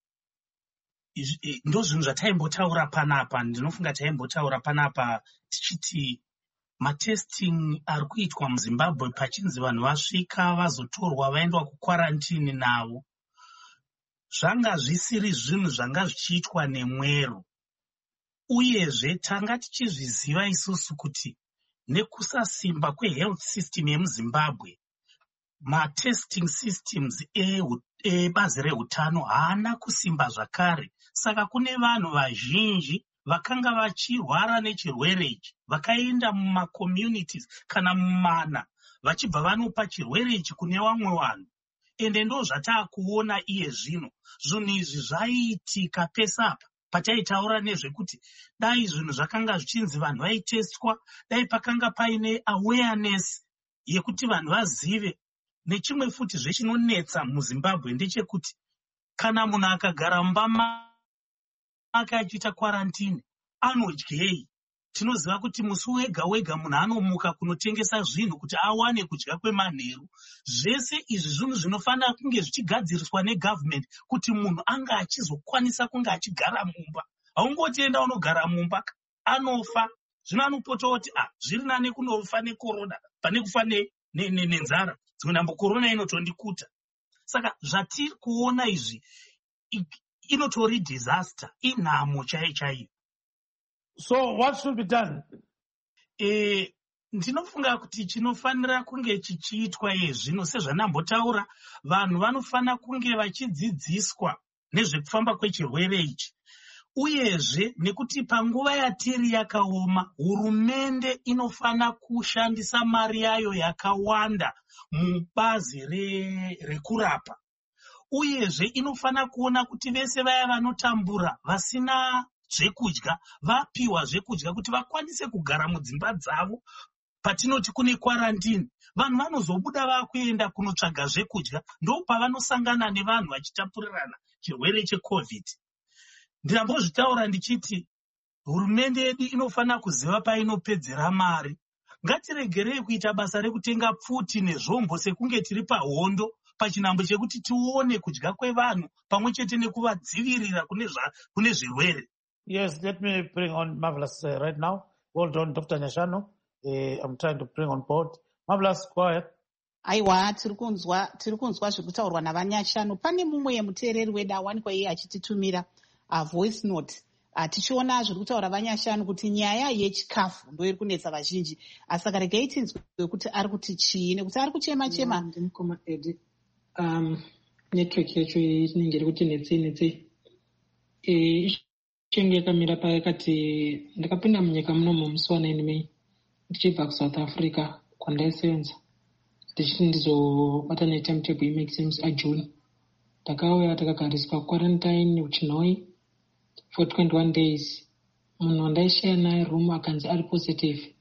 ndo zvinhu zvataimbotaura panapa. Ndinofunga taimbotaura panapa tichiti matesting ari kuitwa muZimbabwe pachinzi vanhu vasvika vazotorwa vaendwa kukwarantini navo, zvanga zvisiri zvinhu zvanga zvichiitwa nemwero. Uyezve tanga tichizviziva isusu kuti nekusasimba kwehealth system yemuZimbabwe, matesting systems ebazi reutano haana kusimba zvakare. Saka kune vanhu vazhinji vakanga vachirwara nechirwere ichi vakaenda mumacommunities kana mumana vachibva vanopa chirwere ichi kune vamwe vanhu. Ende ndo zvataakuona iye zvino. Zvinhu izvi zvaiitika pese apa pataitaura nezvekuti dai zvinhu zvakanga zvichinzi vanhu vaitestwa, dai pakanga paine awareness yekuti vanhu vazive. Nechimwe futi zvechinonetsa muZimbabwe ndechekuti kana munhu akagara mumba make achiita kwarantini anodyei? Tinoziva kuti musi wega wega munhu anomuka kunotengesa zvinhu kuti awane kudya kwemanheru. Zvese izvi zvinhu zvinofanira kunge zvichigadziriswa negovernment kuti munhu anga achizokwanisa kunge achigara mumba. Haungotienda unogara mumba anofa. Zvino anopota kuti ah, zviri nane kunofa nekorona pane kufa nenzara. Dzimwe ndambo korona inotondikuta. Saka zvatiri kuona izvi inotori disaster, inhamo chaiyo chaiyo. So what should be done? Eh, ndinofunga kuti chinofanira kunge chichiitwa yezvino sezvanambotaura, vanhu vanofanira kunge vachidzidziswa nezvekufamba kwechirwere ichi. Uyezve nekuti panguva yatiri yakaoma, hurumende inofana kushandisa mari yayo yakawanda mubazi re, rekurapa. Uyezve inofana kuona kuti vese vaya vanotambura vasina zvekudya vapiwa zvekudya kuti vakwanise kugara mudzimba dzavo. Patinoti kune kwarantini, vanhu vanozobuda vakuenda kunotsvaga zvekudya, ndo pavanosangana nevanhu vachitapurirana chirwere checovid. Ndinambozvitaura ndichiti hurumende yedu inofana kuziva painopedzera mari. Ngatiregerei kuita basa rekutenga pfuti nezvombo sekunge tiri pahondo pachinhambo chekuti tione kudya kwevanhu pamwe chete nekuvadzivirira kune zvirwere. Yes, let me bring on Marvelous uh, right now. Hold on, Doctor Nyashanu. Uh, I'm trying to bring on board. Marvelous, go ahead. Aiwa, tiri kunzwa tiri kunzwa zviri kutaurwa navanyashanu. Pane mumwe yemuteereri wedu awanikwa iye achititumira a voice note. Tichiona zviri kutaura vanyashanu kuti nyaya yechikafu ndo iri kunetsa vazhinji. Asaka regai tinzwe kuti ari kuti chii nekuti ari kuchema chema. Ndimukoma Edi. Um, network yacho inenge iri kuti netsei netsei. Eh, chinge yakamira pakati ndakapinda munyika munomu musi wa nine May ndichibva kuSouth Africa kwandaisevenza. Ndichiti ndizobata netimetable yemaexams aJune. Takauya takagariswa quarantine kuChinoi for twenty-one days. Munhu wandaishare naye room akanzi ari positive.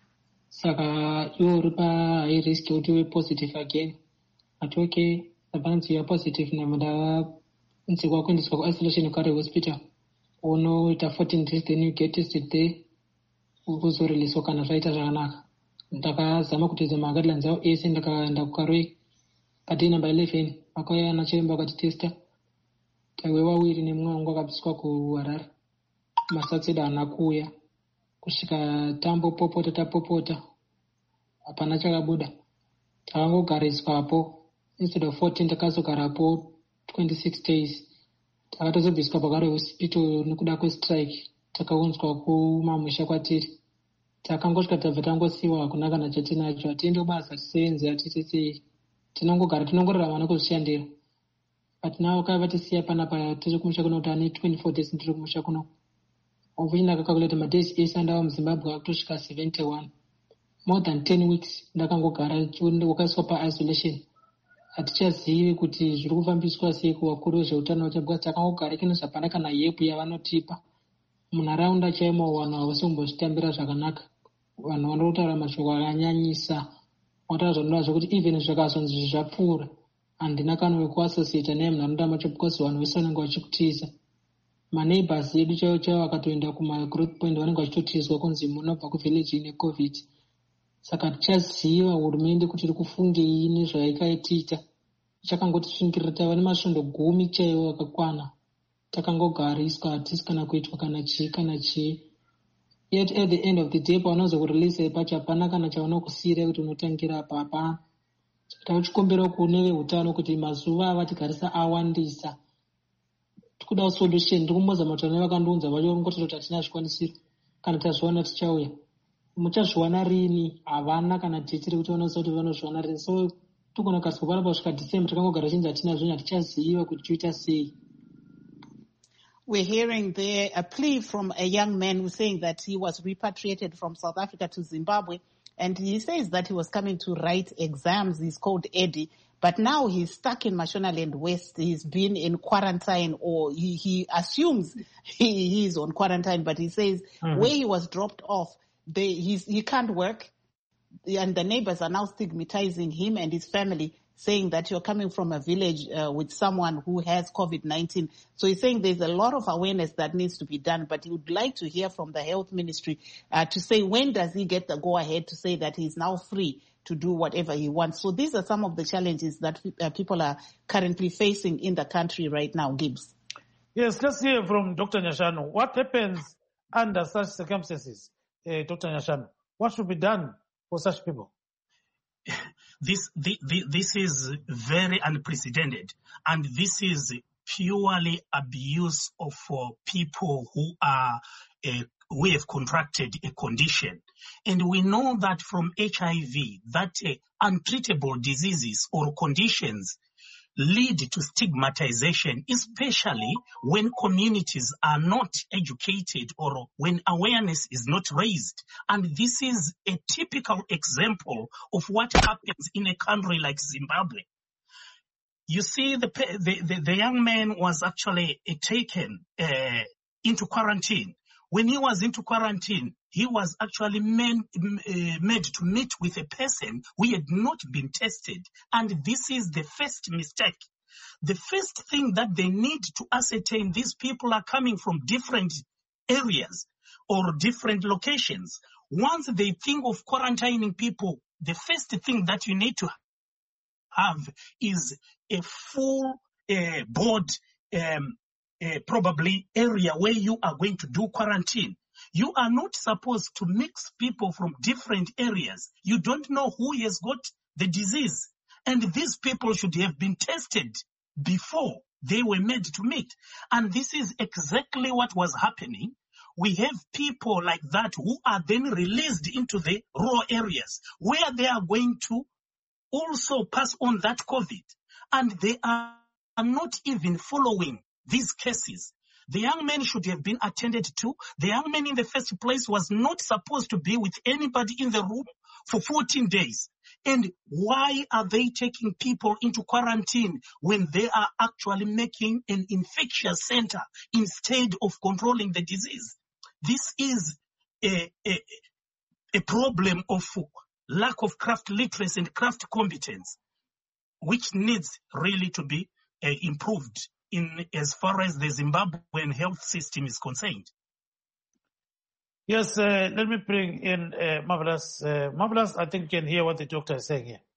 Saka iwo uri pahigh risk yekuti uve positive again. Ati okay, apanzi you are positive now ndainzikwa kuendeswa kuisolation kare hospital. Unoita fourteen days then you get tested there. Ukuzoreliswa kana zvaita zvakanaka. Ndakazama kutedza maguidelines awo ese ndakaenda kukaroi padei number eleven vakauya nachiremba vakatitesta. Taiwe wawiri nemumwe wangu akabviswa kuHarare. Masatseda haana kuuya kusvika tambopopota tapopota hapana chakabuda. Takangogariswapo instead of fourteen takazogarapo twenty-six days. Takatozobviswa pakare hospital nekuda kwestrike. Takaunzwa kumamusha kwatiri. Takangosvika tabva tangosiiwa hakuna kana chatinacho. Hatiende kubasa tisevenze hatisisei. Tinongogara tinongorarama nekuzvishandira. But now kai vatisiya panapa tiri kumusha kuno kuti ane twenty-four days ndiri kumusha kuno. Obviously ndakakalkulata madays ese andava muZimbabwe akutosvika seventy-one. More than ten weeks ndakangogara wakaiswa paisolation. Hatichazivi kuti zviri kufambiswa sei kuvakuru vezveutano vacho because takangogara kino zvapana kana yepu yavanotipa. Munharaunda chaimo vanhu havasimbozvitambira zvakanaka. Vanhu vanotaura mashoko akanyanyisa. Wataura zvinoda zvokuti even zvikazonzi zvapfuura handina kana wekuassociata naye munharaunda macho because vanhu vese vanenge vachikutiza. Maneighbors edu chaivo chaivo vakatoenda kumagroup point vanenge vachitotizwa kunzi munobva kuvillage ine covid. Saka tichaziva hurumende kuti iri kufungei nezvaikaitiita. Ichakangoti svingirira tava nemasvondo gumi chaivo akakwana. Takangogariswa hatisi kana kuitwa kana chii kana chii. Yet at the end of the day pavanozokurelease pacho hapana kana chavanokusiyira kuti unotangira apa hapana. Tauchikumbira kune veutano kuti mazuva avatigarisa awandisa. Tikuda solution ndikumboza matone vakandiunza vacho ngotoro kuti hatina zvikwanisiro kana tazviwana tichauya. Muchazviwana rini havana kana titiri kuti vanoziva kuti vanozviwana rini. So tikonokaswa panapa kusvika December takangogara chinzi hatina zvinhu hatichaziva kuti toita sei. We're hearing there a plea from a young man who's saying that he was repatriated from South Africa to Zimbabwe. And he says that he was coming to write exams. He's called Eddie. But now he's stuck in Mashonaland West. He's been in quarantine, or he, he assumes he, he's on quarantine. But he says mm-hmm. where he was dropped off, they, he's, he can't work. And the neighbors are now stigmatizing him and his family, saying that you're coming from a village uh, with someone who has COVID nineteen. So he's saying there's a lot of awareness that needs to be done, but he would like to hear from the health ministry uh, to say when does he get the go-ahead to say that he's now free to do whatever he wants. So these are some of the challenges that uh, people are currently facing in the country right now, Gibbs. Yes, let's hear from Doctor Nyashanu. What happens under such circumstances, uh, Doctor Nyashanu? What should be done for such people? This, the, the, this is very unprecedented, and this is purely abuse of uh, people who are uh, who have contracted a condition. And we know that from H I V that uh, untreatable diseases or conditions lead to stigmatization, especially when communities are not educated or when awareness is not raised. And this is a typical example of what happens in a country like Zimbabwe. You see, the the, the, the young man was actually uh, taken uh, into quarantine. When he was into quarantine, he was actually made, uh, made to meet with a person who had not been tested. And this is the first mistake. The first thing that they need to ascertain, these people are coming from different areas or different locations. Once they think of quarantining people, the first thing that you need to have is a full uh, board, um, uh, probably area where you are going to do quarantine. You are not supposed to mix people from different areas. You don't know who has got the disease. And these people should have been tested before they were made to meet. And this is exactly what was happening. We have people like that who are then released into the rural areas where they are going to also pass on that COVID. And they are not even following these cases. The young man should have been attended to. The young man in the first place was not supposed to be with anybody in the room for fourteen days. And why are they taking people into quarantine when they are actually making an infectious center instead of controlling the disease? This is a, a, a problem of lack of craft literacy and craft competence, which needs really to be uh, improved in as far as the Zimbabwean health system is concerned. Yes, uh, let me bring in uh, Marvelous. Uh, Marvelous, I think you can hear what the doctor is saying here.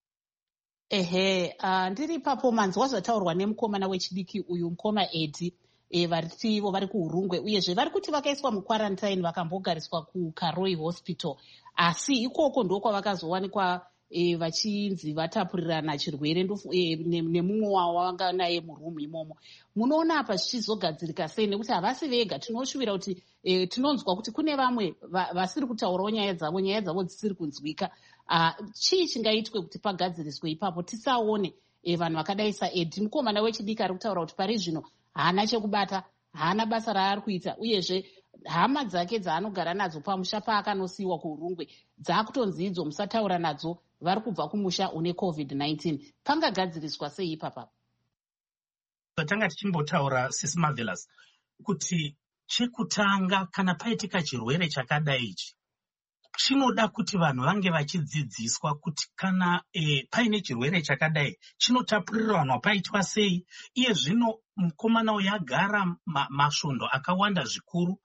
Ehe, uh, ndiri papo manzi wazvataurwa nemukomana wechidiki uyu mukoma Edi e, varitivo vari kuhurungwe uyezve vari kuti vakaiswa muquarantine vakambogariswa kuKaroi hospital asi ikoko ndokwavakazowanikwa e, vachinzi vatapurirana chirwere e, nemumwe wavo wanga naye murumu imomo. Munoona apa zvichizogadzirika sei nekuti havasi vega tinoshuvira kuti e, tinonzwa kuti kune vamwe va, vasiri kutaurawo nyaya dzavo nyaya dzavo dzisiri kunzwika. Uh, chii chingaitwe kuti pagadziriswe ipapo tisaone e, vanhu vakadai saEdi mukomana wechidiki ari kutaura kuti pari zvino haana chekubata haana basa raari kuita uyezve hama dzake dzaanogara nadzo pamusha paakanosiyiwa kuurungwe dzakutonzi idzo musataura nadzo vari kubva kumusha une covid nineteen. Pangagadziriswa sei ipapa? Tanga tichimbotaura sisi Marvelous kuti chekutanga kana paitika chirwere chakadai ichi chinoda kuti vanhu vange vachidzidziswa kuti kana e, paine chirwere chakadai chinotapuriranwa paitwa sei. Iye zvino mukomana uyu agara ma, masvondo akawanda zvikuru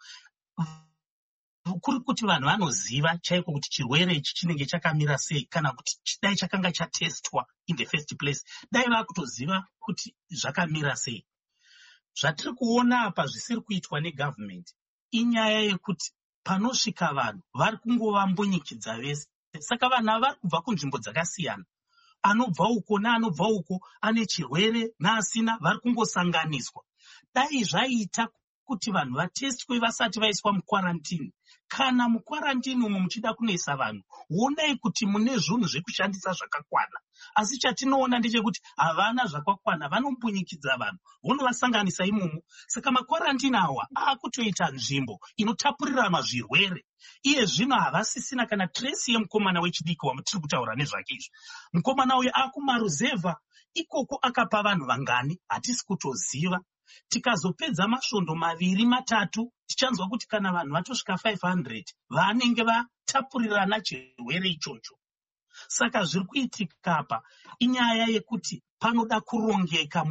kuri kuti vanhu vanoziva chaiko kuti chirwere ichi chinenge chakamira sei kana kuti dai chakanga chatestwa in the first place dai vakutoziva kuti zvakamira sei. Zvatiri kuona apa zvisiri kuitwa negovernment inyaya yekuti panosvika vanhu vari kungova mbunyikidza vese. Saka vanhu ava vari kubva kunzvimbo dzakasiyana, anobva uko neanobva uko, ane chirwere neasina, vari kungosanganiswa. Dai zvaita kuti vanhu vatestwe vasati vaiswa mukwarantini. Kana mukwarantini umu muchida kunoisa vanhu, onai kuti mune zvinhu zvekushandisa zvakakwana. Asi chatinoona ndechekuti havana zvakakwana, vanombunyikidza vanhu, vonovasanganisa imomo. Saka makwarantini awa akutoita nzvimbo inotapuriranwa zvirwere. Iye zvino havasisina kana trace yemukomana wechidiki wamutiri kutaura nezvake izvi. Mukomana uyu akumaruzevha, ikoko akapa vanhu vangani, hatisi kutoziva. Tikazopedza masvondo maviri matatu, tichanzwa kuti kana vanhu vatosvika five hundred vanenge vatapurirana chirwere ichocho. Saka zviri kuitika apa inyaya yekuti panoda kurongeka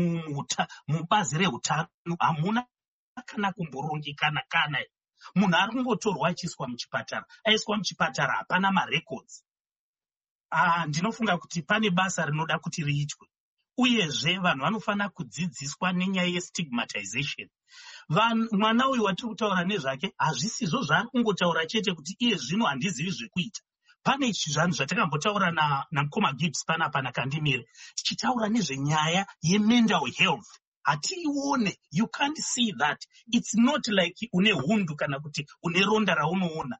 mubazi reutano. Hamuna kana kumborongekana kana munhu ari kungotorwa achiiswa muchipatara, aiswa muchipatara hapana marecords. Ah, ndinofunga kuti pane basa rinoda kuti riitwe. Uyezve vanhu vanofanira kudzidziswa nenyaya yestigmatization. Mwana uyu watiri kutaura nezvake hazvisizvo zvaari kungotaura chete kuti iye zvino handizivi zvekuita. Pane zvanhu zvatakambotaura na namukoma Gibbs panapa nakandimire tichitaura nezvenyaya yemental health. Hatiione, you can't see that. It's not like une hundu kana kuti une ronda raunoona.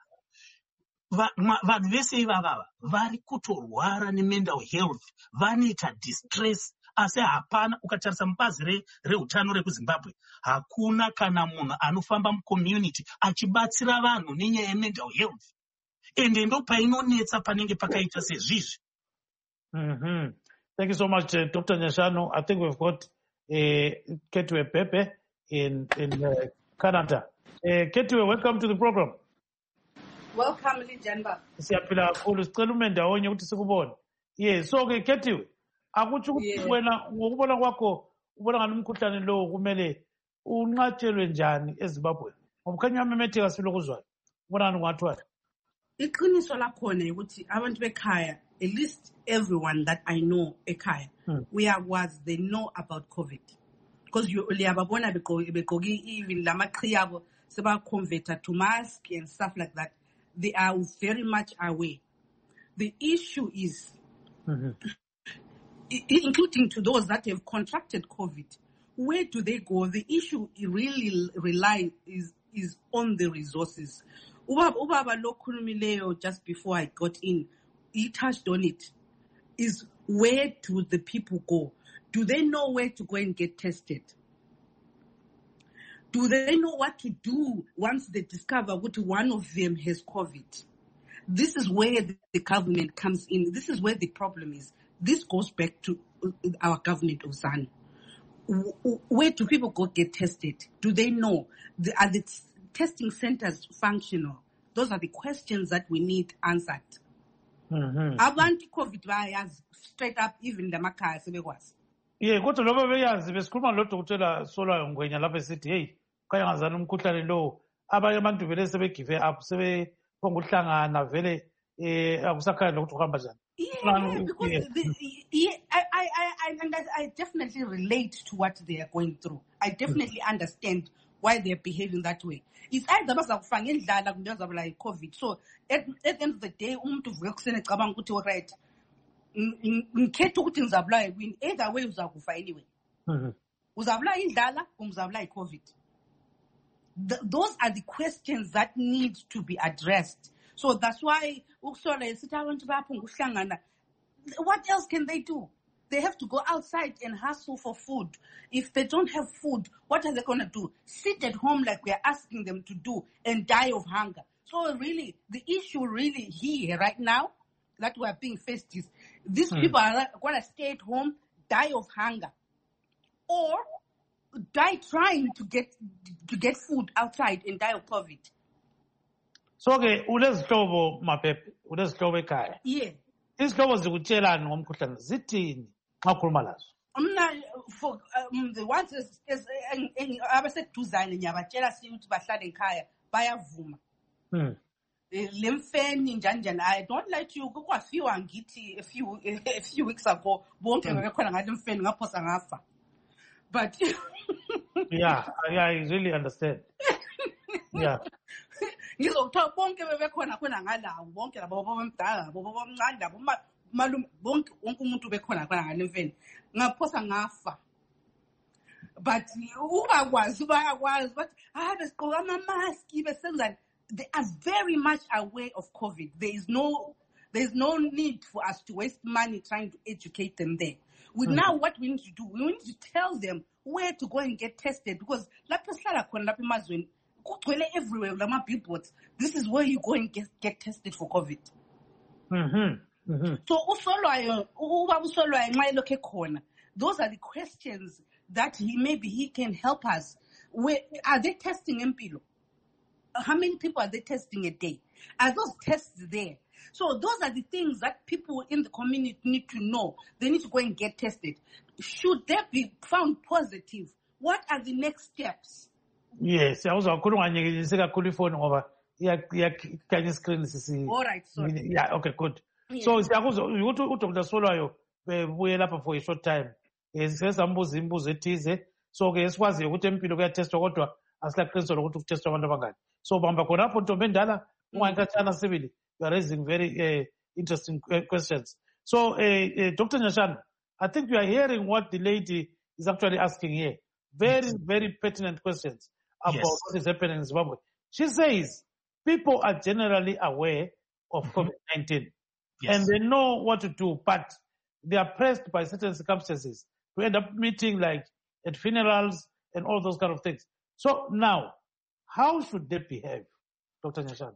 Vanhu vese ivava vari kutorwara nemental health, vanoita distress. Asi hapana, ukatarisa mubazi reutano rekuZimbabwe, hakuna kana munhu anofamba mucommunity achibatsira vanhu nenyaya yemental health. Ende ndo painonetsa panenge pakaita sezvizvi. Mm-hmm. Thank you so much, uh, Doctor Nyashanu. I think we've got uh, Ketwe Pepe in, in uh, Canada. Uh, Ketwe, welcome to the program. Welcome, Lijamba. Siyapila kakhulu sicela umenda onye ukuthi sikubone. Yes, so ke Ketwe, akuthi ukuthi wena ngokubona kwakho ubona ngani umkhuhlane lo kumele unqatshelwe njani eZimbabwe? Ngokukhanya amemetheka silokuzwayo. Ubona ngani kwathwa? Iqiniso lakhona ukuthi abantu bekhaya at least everyone that I know, Ekaya, Hmm. where was they know about COVID. Because you liababona bekogi even lamakriabo seba converter to mask and stuff like that. They are very much aware. The issue is, Mhm. i- including to those that have contracted COVID, where do they go? The issue really rely is is on the resources. Ubaba Ubaba Lokhulumileyo, just before I got in, he touched on it. Is where do the people go? Do they know where to go and get tested? Do they know what to do once they discover what one of them has COVID? This is where the, the government comes in. This is where the problem is. This goes back to uh, our government of ZANU. W- w- Where do people go get tested? Do they know? The, are the t- testing centers functional? Those are the questions that we need answered. Mhm. Abantu COVID bayazi straight up even lamakhaya sebekwazi. Ye kodwa loba beyazi besikhuluma lodokotela Solwayo Ngwenya lapha esithi hey kayangazana umkhuhlane lo abanye abantu vele sebegive up sebephonga ukuhlangana vele eh akusakhaya lokuthi uhamba njani. Yeah, because the, yeah, I, I, I, and I, I definitely relate to what they are going through. I definitely understand why they are behaving that way. It's either bazakufa ngendlala kumbe bazabula yi-COVID. So at, at the end of the day, umuntu uvuke ekuseni ecabanga ukuthi alright, ngikhetha ukuthi ngizabulawa yini. Either way uzakufa anyway. Mhm. Uzabulawa indlala kumbe uzabulawa yi-COVID. Th- those are the questions that need to be addressed. So that's why ukusola esithi abantu bayaphunga ukuhlangana. What else can they do? They have to go outside and hustle for food. If they don't have food, what are they going to do? Sit at home like we're asking them to do and die of hunger. So really, the issue really here right now that we are being faced is these Hmm. people are going to stay at home, die of hunger, or die trying to get to get food outside and die of COVID. So ke ulezihlobo maphephe ulezihlobo ekhaya. Yeah. Izihlobo zikutshelani ngomkhuhlane zithini xa ukhuluma lazo? Mna for um, the ones is, is abaseduzane ngiyabatshela sithi ukuthi bahlale ekhaya bayavuma. Hmm. Eh, lemfeni njani njani. I don't like you kwafiwa ngithi a few a few weeks ago bonke Hmm. bebekhona ngale mfeni ngaphosa ngafa. But Yeah, I, I really understand. Yeah. ngizokuthiwa bonke bebekhona khona ngalawo bonke labo babamdala labo babamncane labo ma- malume bonke wonke umuntu bekhona khona ngale mfeni ngaphosa ngafa. But ubakwazi bayakwazi but ah besigqoka ama-mask besenzani. They are very much aware of COVID. There is no there is no need for us to waste money trying to educate them there. We Mhm. now what we need to do, we need to tell them where to go and get tested because lapho sihlala khona lapha emazweni kugcwele everywhere lama billboards. This is where you go and get, get tested for COVID. Mhm. Mhm. So usolwayo uba usolwayo nxa elokhe khona, those are the questions that he maybe he can help us. Where are they testing empilo? How many people are they testing a day? Are those tests there? So those are the things that people in the community need to know. They need to go and get tested. Should they be found positive, what are the next steps? Yes, awuzwa kakhulu unganyekelisi kakhulu ifoni ngoba iyakhanya iscreen sisi. All right, sorry. Yeah, okay, good. Yeah. So siyakuzwa ukuthi uDr Solwayo bebuye lapha for a short time. Eh sesambuza imibuzo ethize. So ke sikwazi ukuthi empilo kuyatestwa kodwa asilaqiniso lokuthi kutestwa abantu abangani. So bamba khonapho Ntombi Endala ungayikhathana sibili. You are raising very uh, interesting uh, questions. So uh, uh, Doctor Nyashana, I think you are hearing what the lady is actually asking here. Very, very pertinent questions about Yes. what is happening in Zimbabwe. She says people are generally aware of COVID nineteen Yes. and they know what to do, but they are pressed by certain circumstances to end up meeting like at funerals and all those kind of things. So now, how should they behave, Doctor Nyashana?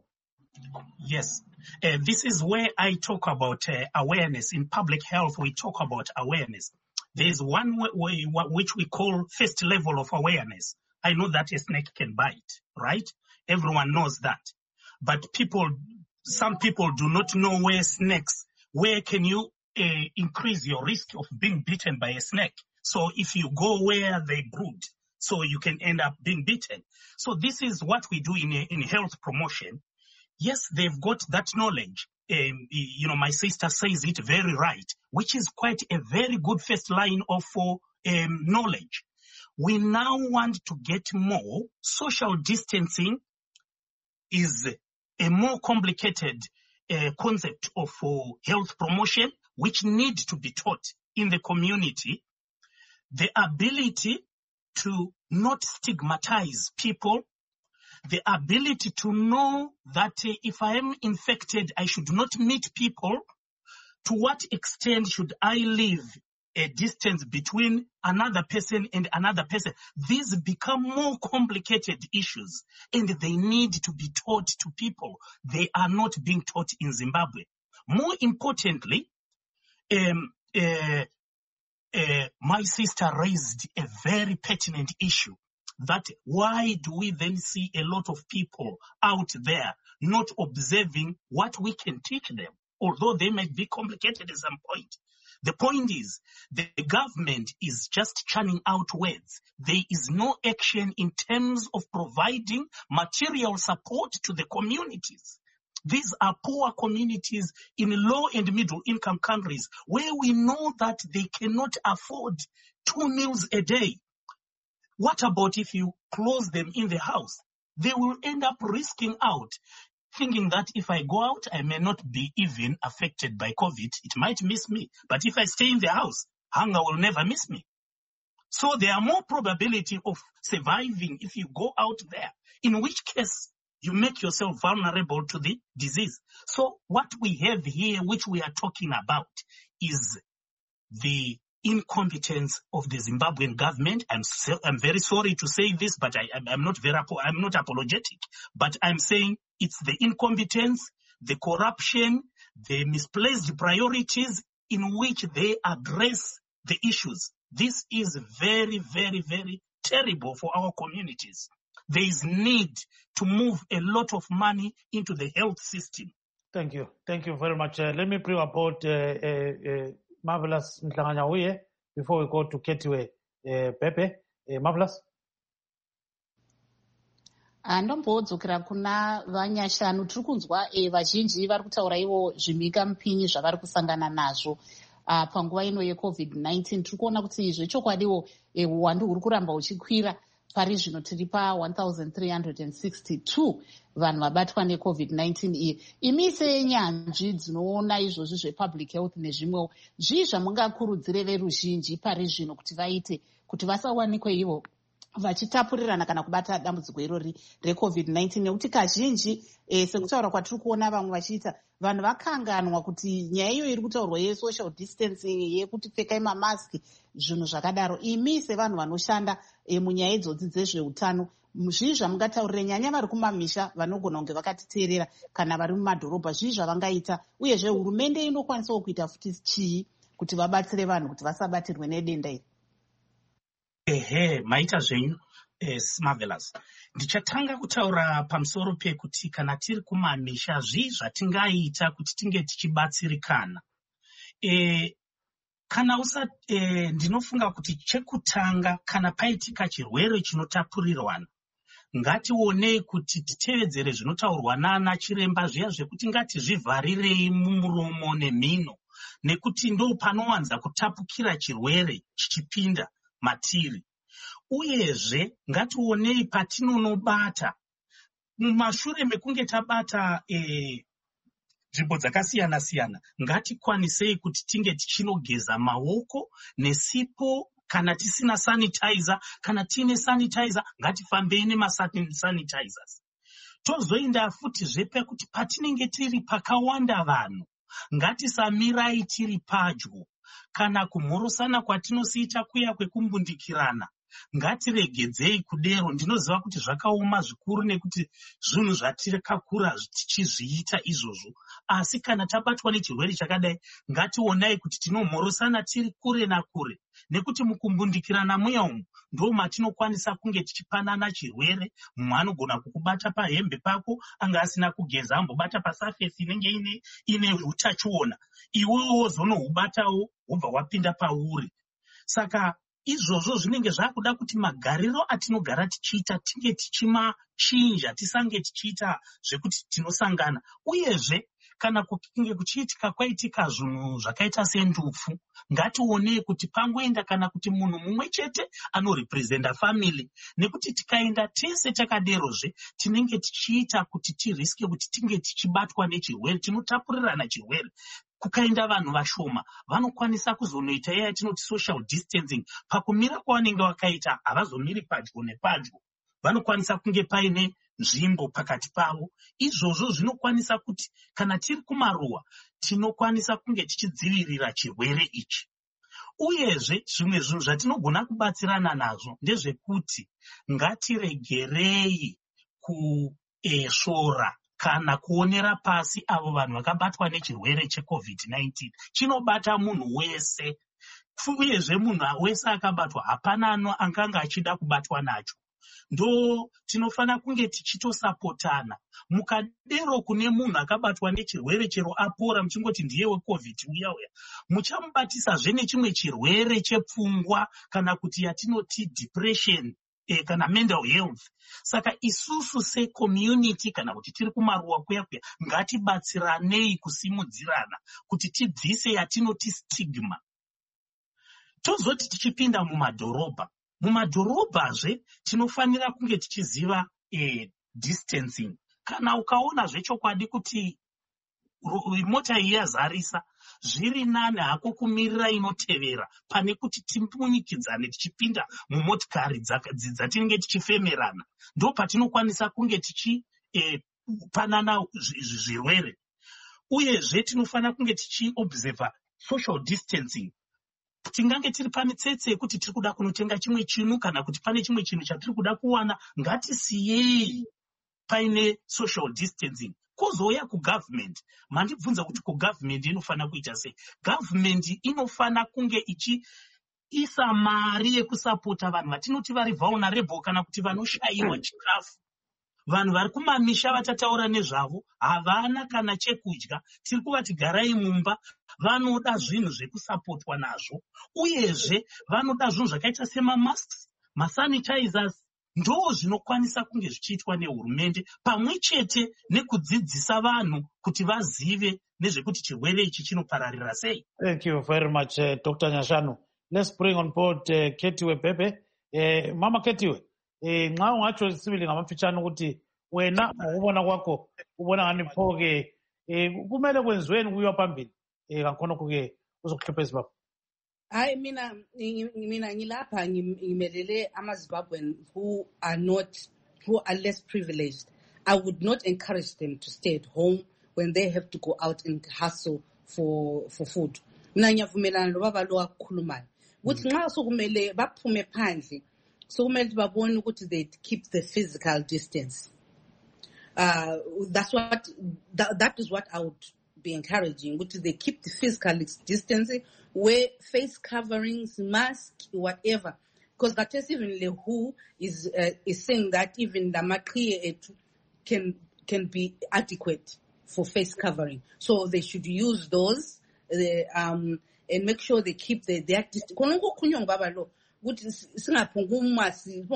Yes, uh, this is where I talk about uh, awareness. In public health, we talk about awareness. There is one way, way wh- which we call first level of awareness. I know that a snake can bite, right? Everyone knows that. But people, some people do not know where snakes, where can you uh, increase your risk of being bitten by a snake. So if you go where they brood, so you can end up being bitten. So this is what we do in, in health promotion. Yes, they've got that knowledge. um, you know, my sister says it very right, which is quite a very good first line of uh, um, knowledge. We now want to get more. Social distancing is a more complicated uh, concept of uh, health promotion, which need to be taught in the community. The ability to not stigmatize people, the ability to know that uh, if I am infected, I should not meet people. To what extent should I live a distance between another person and another person? These become more complicated issues, and they need to be taught to people. They are not being taught in Zimbabwe. More importantly, um, uh, uh, my sister raised a very pertinent issue, that why do we then see a lot of people out there not observing what we can teach them, although they might be complicated at some point. The point is, the government is just churning out words. There is no action in terms of providing material support to the communities. These are poor communities in low and middle income countries where we know that they cannot afford two meals a day. What about if you close them in the house? They will end up risking out, thinking that if I go out, I may not be even affected by COVID. It might miss me. But if I stay in the house, hunger will never miss me. So there are more probability of surviving if you go out there, in which case you make yourself vulnerable to the disease. So what we have here, which we are talking about, is the incompetence of the Zimbabwean government. I'm so, I'm very sorry to say this, but I, I'm not very I'm not apologetic. But I'm saying it's the incompetence, the corruption, the misplaced priorities in which they address the issues. This is very, very, very terrible for our communities. There is need to move a lot of money into the health system. Thank you. Thank you very much. Uh, let me bring about uh, uh, uh, Marvelous Mhlanganyauye before we go to Ketiwe uh, Pepe. Uh, Marvelous. Ndombodzokera kuna vanyashanu. Tiri kunzwa vazhinji vari kutaura ivo zvimhika mupinyi zvavari kusangana nazvo panguva ino yecovid nineteen. Tiri kuona kuti zvechokwadiwo uwandu huri kuramba huchikwira. Pari zvino tiri pa one thousand three hundred sixty-two vanhu vabatwa necovid nineteen iyi. Imi senyanzvi dzinoona izvozvi zvepublic health nezvimwewo, zvii zvamungakurudzire veruzhinji pari zvino kuti vaite kuti vasawanikwe ivo vachitapurirana kana kubata dambudziko irori recovid nineteen? Nekuti kazhinji e, sekutaura kwatiri kuona vamwe vachiita, vanhu vakanganwa kuti nyaya iyo iri kutaurwa yesocial distancing, yekuti pfekai mamaski, zvinhu zvakadaro. Imi sevanhu vanoshanda e, munyaya idzodzi dzezveutano, zvii zvamungataurire nyanya vari kumamisha vanogona kunge vakatiteerera kana vari mumadhorobha, zvii zvavangaita? Uyezve hurumende inokwanisawo kuita futi chii kuti vabatsire vanhu kuti vasabatirwe nedenda iri? Ehe, maita zvenyu eh, Marvelous. Ndichatanga kutaura pamusoro pekuti kana tiri kumamisha zvii zvatingaita kuti tinge tichibatsirikana. E, kana usa e, ndinofunga kuti chekutanga, kana paitika chirwere chinotapurirwana, ngationei kuti titevedzere zvinotaurwa nana chiremba zviya zvekuti ngatizvivharirei mumuromo nemhino, nekuti ndo panowanza kutapukira chirwere chichipinda matiri. Uyezve ngationei patinonobata, mumashure mekunge tabata e, nzvimbo dzakasiyana siyana, ngatikwanisei kuti tinge tichinogeza maoko nesipo. Kana tisina sanitizer, kana tine sanitizer, ngatifambei nemasanitizers. Tozoinda futi zvepe kuti patinenge tiri pakawanda vanhu, ngatisamirai tiri padyo. Kana kumhorosana kwatinosiita kuya kwekumbundikirana, ngatiregedzei kudero. Ndinoziva kuti zvakaoma zvikuru nekuti zvinhu zvatirikakura tichizviita izvozvo. Asi kana tabatwa nechirwere chakadai, ngationai kuti tinomhorosana tiri kure nakure, nekuti mukumbundikirana muya umu ndo matinokwanisa kunge tichipanana chirwere. Mumwe anogona kukubata pahembe pako, anga asina kugeza, ambobata pasafesi inenge ine ine utachiona, iwewo wozonohubatawo wobva wapinda pauri. Saka izvozvo zvinenge zvakuda kuti magariro atinogara tichiita tinge tichimachinja, tisange tichiita zvekuti tinosangana. Uyezve kana kukinge kuchiitika kwaitika zvinhu zvakaita sendufu, ngatione kuti pangoenda kana kuti munhu mumwe chete anorepresenta family, nekuti tikaenda tese takaderozve tinenge tichiita kuti tiriske kuti tinge tichibatwa nechirwere, tinotapurirana chirwere. Kukaenda vanhu vashoma vanokwanisa kuzonoita iya yatinoti social distancing. Pakumira kwavanenge vakaita havazomiri padyo nepadyo, vanokwanisa kunge paine nzvimbo pakati pavo. Izvozvo zvinokwanisa kuti kana tiri kumaruwa tinokwanisa kunge tichidzivirira chirwere ichi. Uyezve zvimwe zvinhu zvatinogona kubatsirana nazvo ndezvekuti ngatiregerei kuesvora kana kuonera pasi avo vanhu vakabatwa nechirwere checovid nineteen. Chinobata munhu wese, uyezve munhu wese akabatwa hapana anganga achida kubatwa nacho. Ndo tinofana kunge tichitosapotana. Mukadero kune munhu akabatwa nechirwere chero apora muchingoti ndiye wecovid uya uya, muchamubatisazve nechimwe chirwere chepfungwa kana kuti yatinoti depression eh, kana mental health. Saka isusu se community kana kuti tiri kumaruwa kuya kuya ngatibatsiranei kusimudzirana kuti tibvise yatinoti stigma. Tozoti tichipinda mumadhorobha, mumadhorobhazve tinofanira kunge tichiziva eh, distancing. Kana ukaona zvechokwadi kuti mota iyi yazarisa, zviri nani hako kumirira inotevera pane kuti timunikidzane tichipinda mumotikari dzatinenge tichifemerana. Ndo patinokwanisa kunge tichipanana eh, zvirwere. Uyezve tinofana kunge tichiobserva social distancing. Tingange tiri pamitsetse yekuti tiri kuda kunotenga chimwe chinhu kana kuti pane chimwe chinhu chatiri kuda kuwana, ngatisiyei paine social distancing. Kuzouya kugovernment, mandibvunza kuti kugovernment inofana kuita sei? Government inofana kunge ichiisa mari yekusapota vanhu vatinoti vari vulnerable kana kuti vanoshayiwa chikafu. Vanhu vari kumamisha vatataura nezvavo havana kana chekudya, tiri kuvati garai mumba, vanoda zvinhu zvekusapotwa nazvo. Uyezve vanoda zvinhu zvakaita semamasks, masanitizers. Ndo zvinokwanisa kunge zvichiitwa nehurumende pamwe chete nekudzidzisa vanhu kuti vazive nezvekuti chirwere ichi chinopararira sei. Thank you very much, uh, Doctor Nyashanu. Let's bring on board uh, Ketiwe Pepe. Uh, Mama Ketiwe, nxa ungatsho sibili ngamafitshane ukuthi wena ngokubona kwakho ubona ngani pho-ke um kumele kwenziweni kuyiwa phambili um ngakhonokho-ke uzokuhlupha izibaba. Hayi mina mina ngilapha ngimelele ama-Zimbabwean who are not who are less privileged. I would not encourage them to stay at home when they have to go out and hustle for for food. Mina ngiyavumelana lobaba lo akukhulumayo ukuthi nxa sokumele baphume phandle sokumele babone ukuthi they keep the physical distance. Uh, that's what that, that is what I would be encouraging, which is they keep the physical distancing, wear face coverings, mask, whatever. Because that is even the W H O is uh, is saying that even the makriye can can be adequate for face covering. So they should use those uh, um, and make sure they keep the their distance. Ukuthi singaphunguma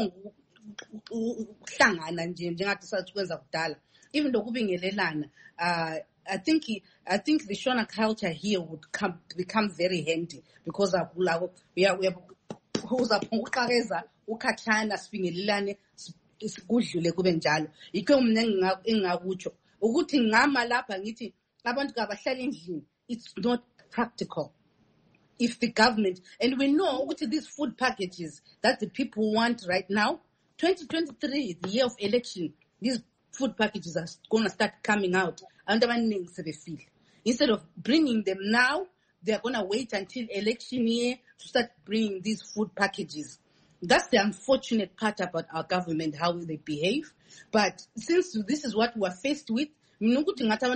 sihlangana nje njengathi sathi kwenza kudala, even though kubingelelana. uh I think I think the Shona culture here would come become very handy because akula we are we are uzaphunguqakeza ukhathana sibingelelane sikudlule kube njalo. Ikho mina engakutsho ukuthi ngama lapha ngithi abantu kabahlala endlini, it's not practical. If the government, and we know what these food packages that the people want right now, twenty twenty-three, the year of election, these food packages are going to start coming out. Instead of bringing them now, they're going to wait until election year to start bringing these food packages. That's the unfortunate part about our government, how they behave. But since this is what we're faced with, thank you very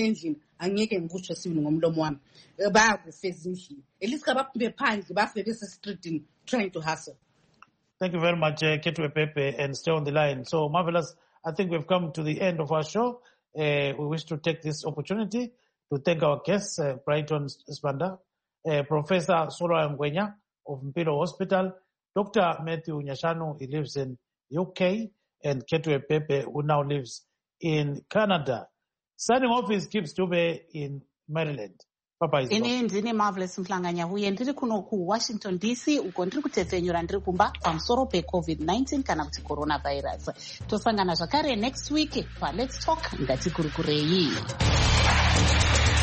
much, uh, Ketiwe Pepe, and stay on the line. So, Marvelous, I think we've come to the end of our show. Uh, we wish to take this opportunity to thank our guests, uh, Brighton Spanda, uh, Professor Sura Ngwenya of Mpilo Hospital, Doctor Matthew Nyashanu, he lives in U K, and Ketiwe Pepe, who now lives in Canada. Signing off is Gibbs Dube in Maryland. Bye-bye. Ini ndini Marvelous Mhlanganya uye ndiri kuno kuWashington D C uko ndiri kutepfenyura ndiri kumba pamusoro pe-covid nineteen kana kuti coronavirus. Tosangana zvakare next week pa Let's Talk ngati kurukurei.